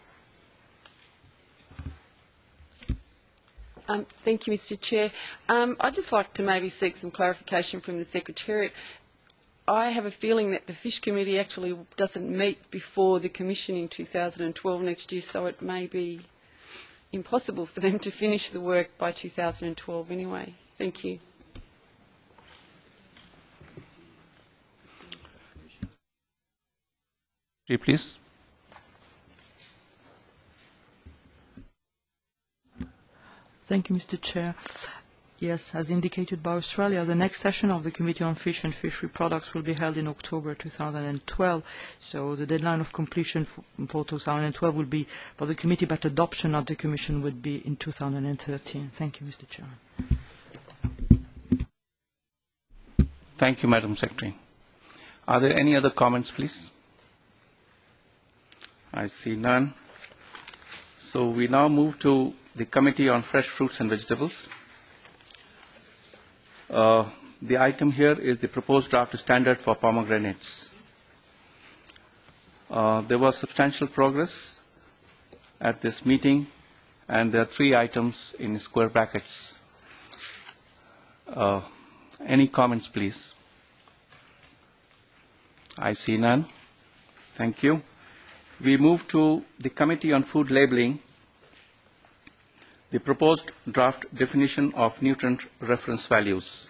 Thank you, Mr. Chair. I'd just like to maybe seek some clarification from the Secretariat. I have a feeling that the Fish Committee actually doesn't meet before the Commission in 2012 next year, so it may be impossible for them to finish the work by 2012 anyway. Thank you. Please. Thank you, Mr. Chair. Yes, as indicated by Australia, the next session of the Committee on Fish and Fishery Products will be held in October 2012. So the deadline of completion for 2012 will be for the committee, but adoption of the Commission would be in 2013. Thank you, Mr. Chair. Thank you, Madam Secretary. Are there any other comments, please? I see none. So we now move to the Committee on Fresh Fruits and Vegetables. The item here is the proposed draft standard for pomegranates. There was substantial progress at this meeting, and there are 3 items in square brackets. Any comments, please? I see none. Thank you. We move to the Committee on Food Labeling. The proposed draft definition of nutrient reference values.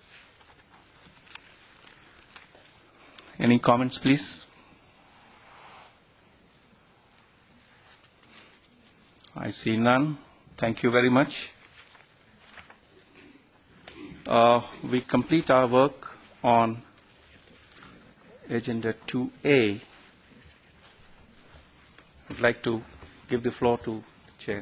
Any comments, please? I see none. Thank you very much. We complete our work on Agenda 2A. I'd like to give the floor to the Chair.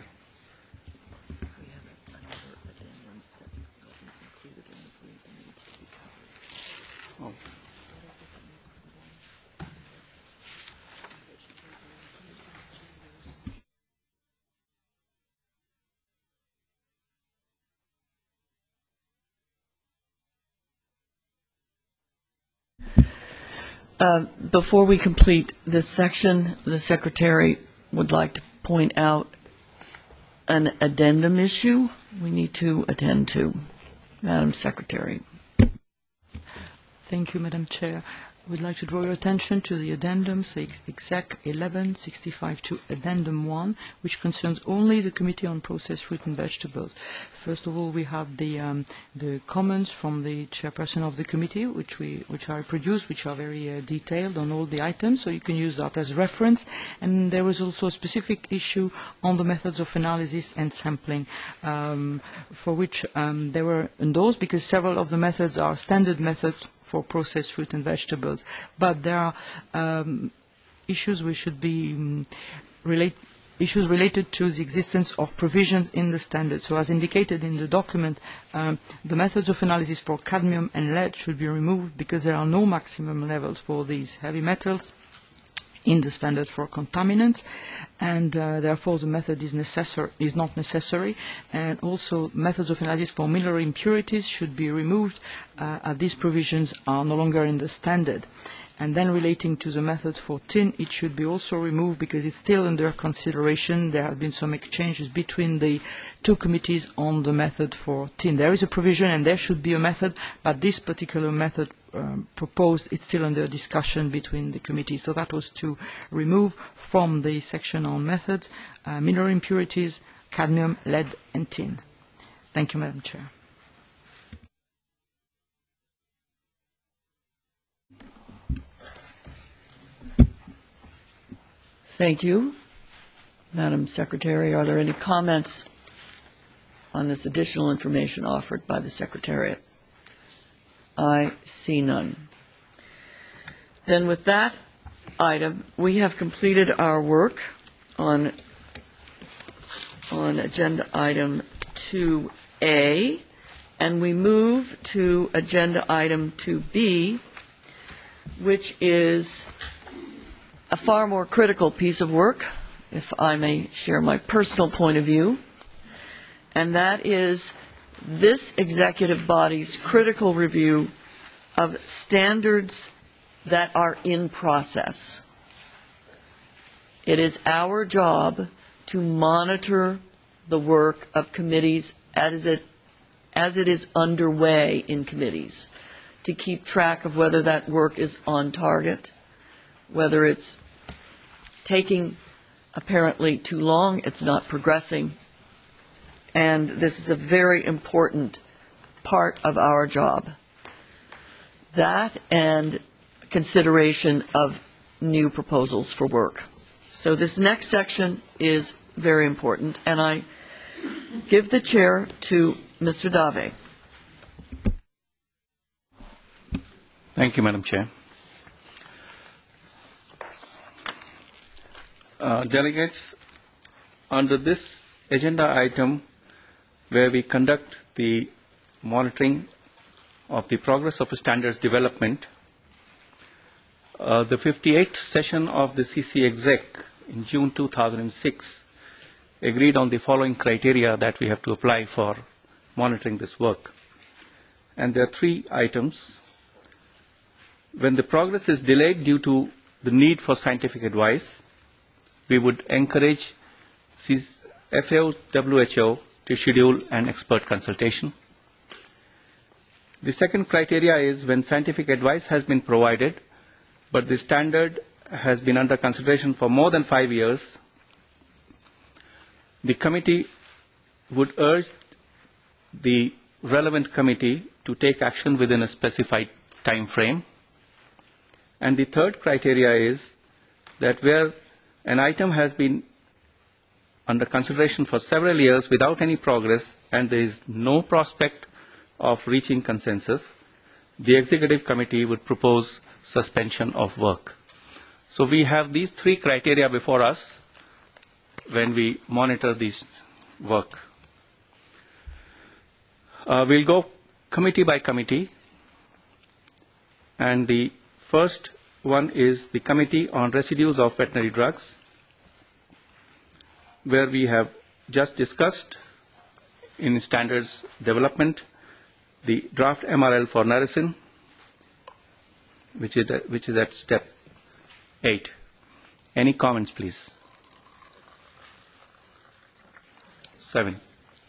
Before we complete this section, the Secretary would like to point out an addendum issue we need to attend to. Madam Secretary. Thank you, Madam Chair. We'd like to draw your attention to the addendum, Exec 1165 to Addendum 1, which concerns only the Committee on Processed Fruit and Vegetables. First of all, we have the comments from the chairperson of the committee, which are produced, which are very detailed on all the items, so you can use that as reference. And there was also a specific issue on the methods of analysis and sampling, for which they were endorsed because several of the methods are standard methods for processed fruit and vegetables. But there are issues which should be issues related to the existence of provisions in the standard. So as indicated in the document, the methods of analysis for cadmium and lead should be removed because there are no maximum levels for these heavy metals in the standard for contaminants, and therefore the method is not necessary. And also methods of analysis for mineral impurities should be removed, as these provisions are no longer in the standard. And then relating to the method for tin, it should be also removed because it's still under consideration. There have been some exchanges between the 2 committees on the method for tin. There is a provision and there should be a method, but this particular method proposed is still under discussion between the committees. So that was to remove from the section on methods mineral impurities, cadmium, lead and tin. Thank you, Madam Chair. Thank you. Madam Secretary, are there any comments on this additional information offered by the Secretariat? I see none. Then with that item, we have completed our work on agenda item 2A, and we move to agenda item 2B, which is a far more critical piece of work, if I may share my personal point of view, and that is this executive body's critical review of standards that are in process. It is our job to monitor the work of committees as it is underway in committees, to keep track of whether that work is on target, whether it's taking apparently too long, it's not progressing, and this is a very important part of our job. That and consideration of new proposals for work. So this next section is very important, and I give the chair to Mr. Dave. Thank you, Madam Chair. Delegates, under this agenda item where we conduct the monitoring of the progress of standards development, the 58th session of the CC Exec in June 2006 agreed on the following criteria that we have to apply for monitoring this work. And there are 3 items. When the progress is delayed due to the need for scientific advice, we would encourage FAO, WHO to schedule an expert consultation. The second criteria is when scientific advice has been provided, but the standard has been under consideration for more than 5 years, the committee would urge the relevant committee to take action within a specified time frame. And the third criteria is that where an item has been under consideration for several years without any progress and there is no prospect of reaching consensus, the executive committee would propose suspension of work. So we have these 3 criteria before us when we monitor this work. We'll go committee by committee, and the first one is the Committee on Residues of Veterinary Drugs, where we have just discussed in standards development the draft MRL for Naricin, which is at step 8. Any comments, please? 7.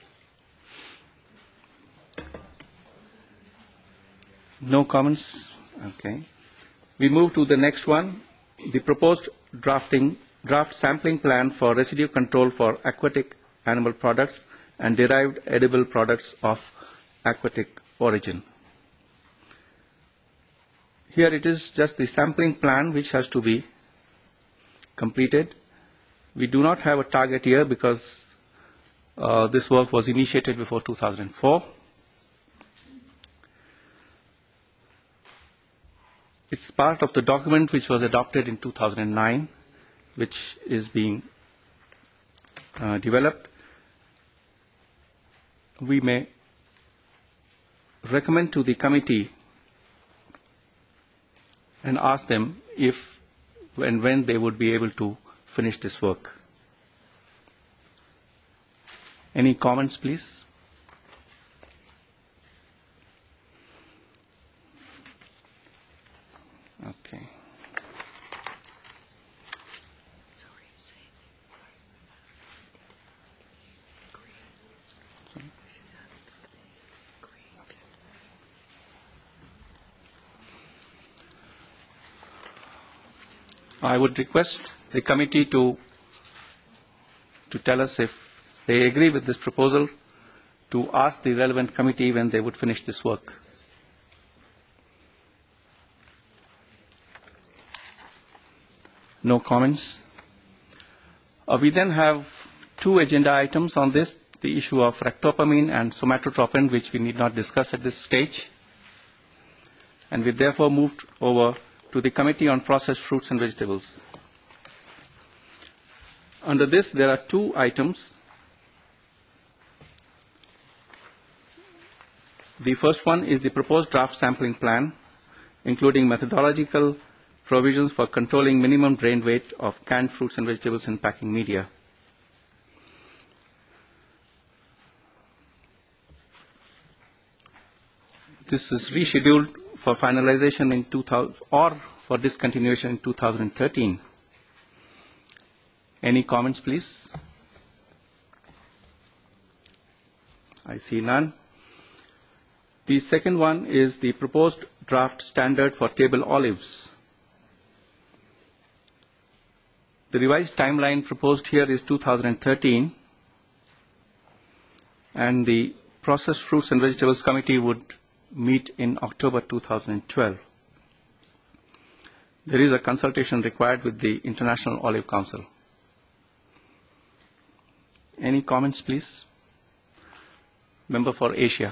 No comments? Okay. We move to the next one, the proposed draft sampling plan for residue control for aquatic animal products and derived edible products of aquatic origin. Here it is just the sampling plan which has to be completed. We do not have a target here because this work was initiated before 2004. It's part of the document which was adopted in 2009, which is being developed. We may recommend to the committee and ask them if and when they would be able to finish this work. Any comments, please? Okay. I would request the committee to tell us if they agree with this proposal, to ask the relevant committee when they would finish this work. No comments. We then have 2 agenda items on this, the issue of ractopamine and somatotropin, which we need not discuss at this stage. And we therefore moved over to the Committee on Processed Fruits and Vegetables. Under this, there are 2 items. The first one is the proposed draft sampling plan, including methodological provisions for controlling minimum drain weight of canned fruits and vegetables in packing media. This is rescheduled for finalization in 2000 or for discontinuation in 2013. Any comments, please? I see none. The second one is the proposed draft standard for table olives. The revised timeline proposed here is 2013, and the Processed Fruits and Vegetables Committee would meet in October 2012. There is a consultation required with the International Olive Council. Any comments, please? Member for Asia.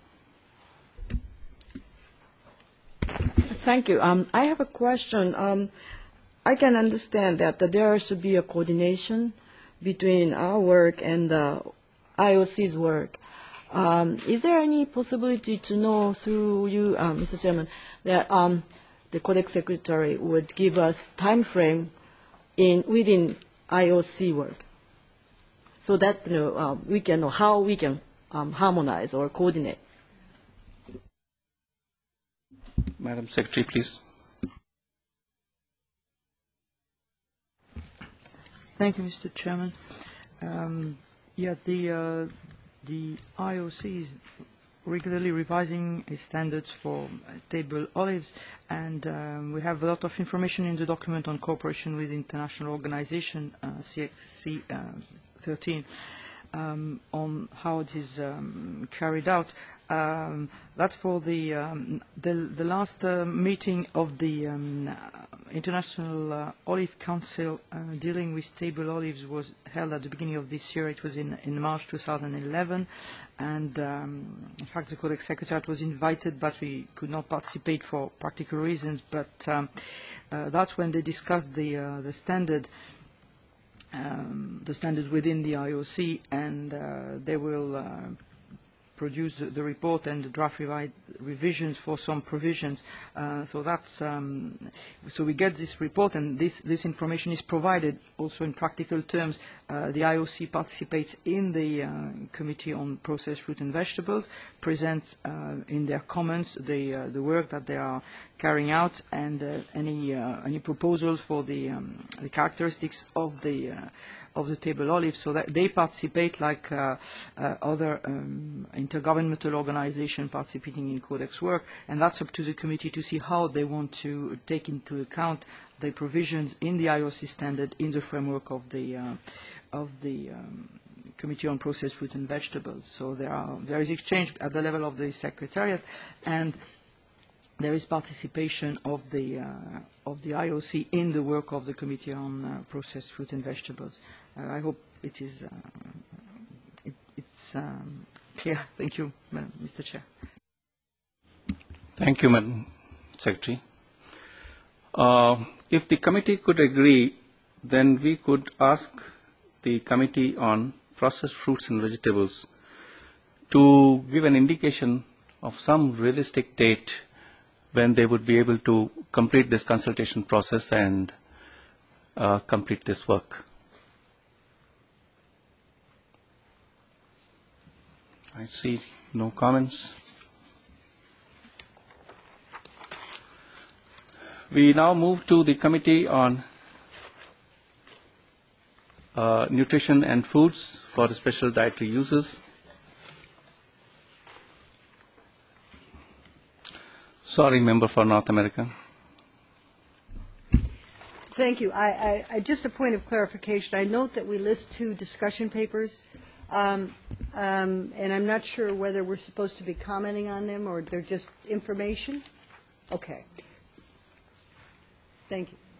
Thank you. I have a question. I can understand that there should be a coordination between our work and the IOC's work. Is there any possibility to know through you, Mr. Chairman, that the Codex Secretary would give us time frame within IOC work, so that we can know how we can harmonize or coordinate? Madam Secretary, please. Thank you, Mr. Chairman. The IOC is regularly revising its standards for table olives, and we have a lot of information in the document on cooperation with international organization, CXC 13, on how it is carried out. That's for the last meeting of the International Olive Council dealing with table olives was held at the beginning of this year. It was in March 2011, and in fact the Codex Secretariat was invited, but we could not participate for practical reasons. But that's when they discussed the standards within the IOC, and they will produce the report and the draft revisions for some provisions. So we get this report, and this information is provided also in practical terms. The IOC participates in the Committee on Processed Fruit and Vegetables, presents in their comments the work that they are carrying out, and any proposals for the characteristics of the table olive, so that they participate like other intergovernmental organizations participating in Codex work, and that's up to the committee to see how they want to take into account the provisions in the IOC standard in the framework of the Committee on Processed Fruit and Vegetables. So there is exchange at the level of the Secretariat, and there is participation of the IOC in the work of the Committee on Processed Fruit and Vegetables. I hope it is clear. Thank you, Mr. Chair. Thank you, Madam Secretary. If the committee could agree, then we could ask the Committee on Processed Fruits and Vegetables to give an indication of some realistic date when they would be able to complete this consultation process and complete this work. I see no comments. We now move to the Committee on Nutrition and Foods for Special Dietary Uses. Sorry, member for North America. Thank you. I just a point of clarification. I note that we list 2 discussion papers, and I'm not sure whether we're supposed to be commenting on them or they're just information. Okay. Thank you.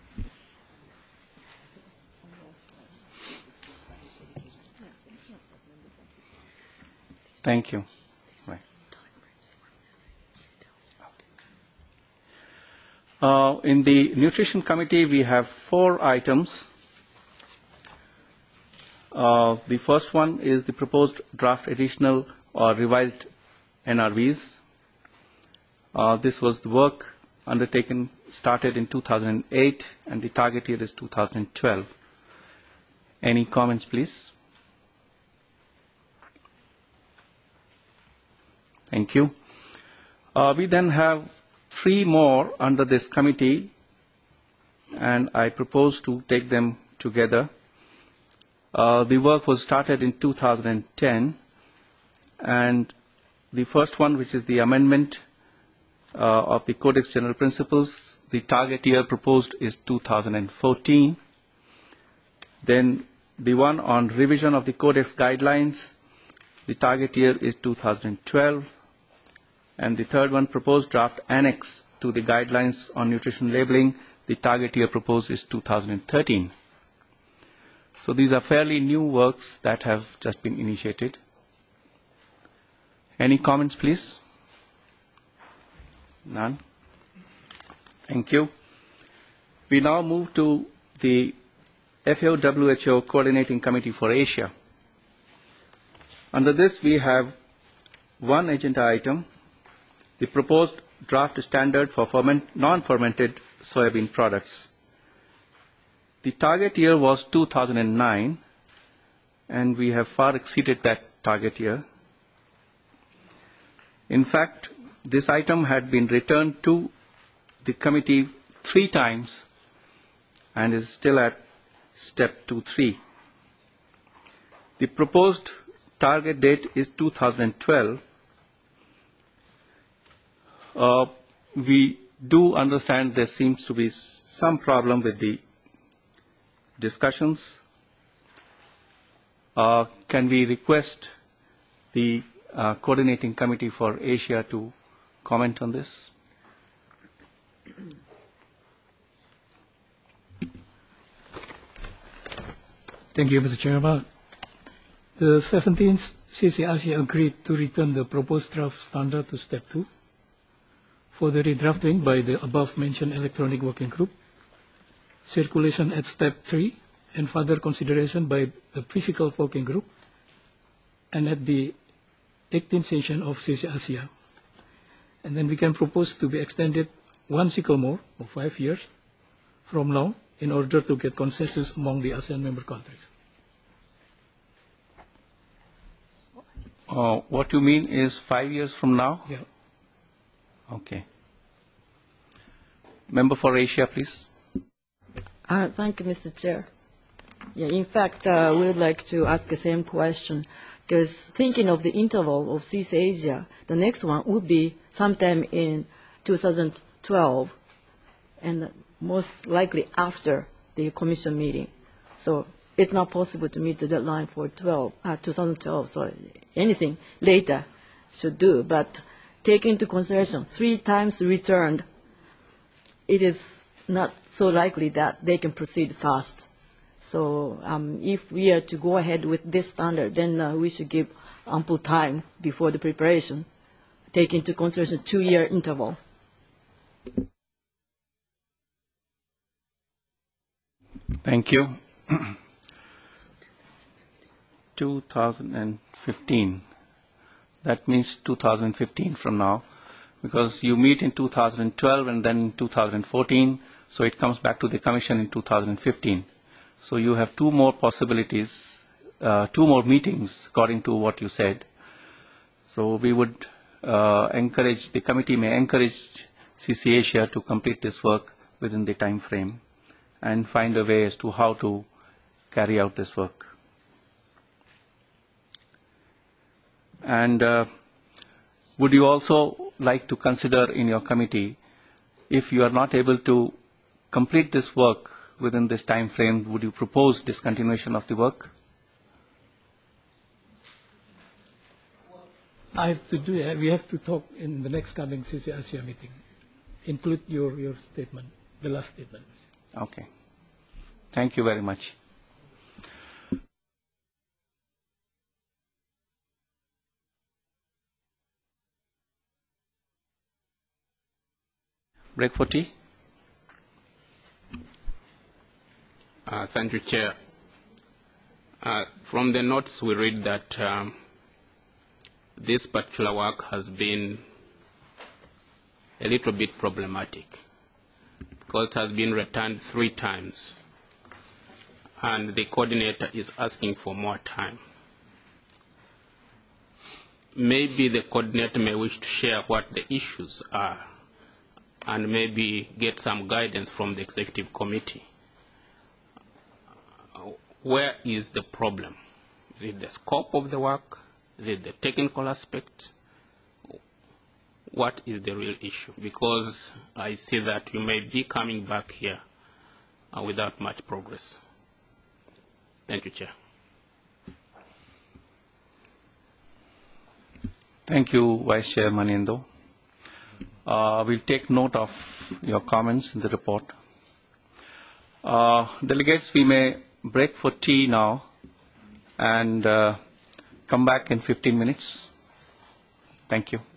Thank you. In the Nutrition Committee, we have 4 items. The first one is the proposed draft additional or revised NRVs. This was the work started in 2008, and the target year is 2012. Any comments, please? Thank you. We then have 3 more under this committee, and I propose to take them together. The work was started in 2010, and the first one, which is the amendment of the Codex General Principles, the target year proposed is 2014. Then the one on revision of the Codex Guidelines, the target year is 2012. And the third one, proposed draft annex to the Guidelines on Nutrition Labeling, the target year proposed is 2013. So these are fairly new works that have just been initiated. Any comments, please? None? Thank you. We now move to the FAO-WHO Coordinating Committee for Asia. Under this, we have one agenda item, the proposed draft standard for non-fermented soybean products. The target year was 2009, and we have far exceeded that target year. In fact, this item had been returned to the committee 3 times and is still at step 2-3. The proposed target date is 2012. We do understand there seems to be some problem with the discussions. Can we request the Coordinating Committee for Asia to comment on this? Thank you, Mr. Chairman. The 17th CCRC agreed to return the proposed draft standard to Step 2 for the redrafting by the above-mentioned electronic working group, circulation at Step 3, and further consideration by the physical working group, and at the 18th session of CCRCA. And then we can propose to be extended 1 cycle more, or 5 years, from now, in order to get consensus among the ASEAN member countries. What you mean is 5 years from now? Yeah. Okay. Member for Asia, please. Thank you, Mr. Chair. Yeah, in fact, we would like to ask the same question, because thinking of the interval of CIS Asia, the next one would be sometime in 2012, and most likely after the Commission meeting. So it's not possible to meet the deadline for 2012, so anything later should do. But take into consideration 3 times returned, it is not so likely that they can proceed fast. So if we are to go ahead with this standard, then we should give ample time before the preparation, take into consideration 2-year interval. Thank you. 2015. That means 2015 from now, because you meet in 2012 and then 2014, so it comes back to the Commission in 2015. So you have 2 more possibilities, 2 more meetings, according to what you said. So we would encourage, the committee may encourage CC Asia to complete this work within the time frame and find a way as to how to carry out this work. And would you also like to consider in your committee, if you are not able to complete this work within this time frame, would you propose discontinuation of the work? I have to do that. We have to talk in the next coming CCRCA meeting. Include your statement, the last statement. Okay. Thank you very much. Break for tea. Thank you, Chair. From the notes, we read that this particular work has been a little bit problematic because it has been returned 3 times, and the coordinator is asking for more time. Maybe the coordinator may wish to share what the issues are and maybe get some guidance from the executive committee. Where is the problem? Is it the scope of the work? Is it the technical aspect? What is the real issue? Because I see that you may be coming back here without much progress. Thank you, Chair. Thank you, Vice Chair Manindo. We'll take note of your comments in the report. Delegates, we may break for tea now and come back in 15 minutes. Thank you.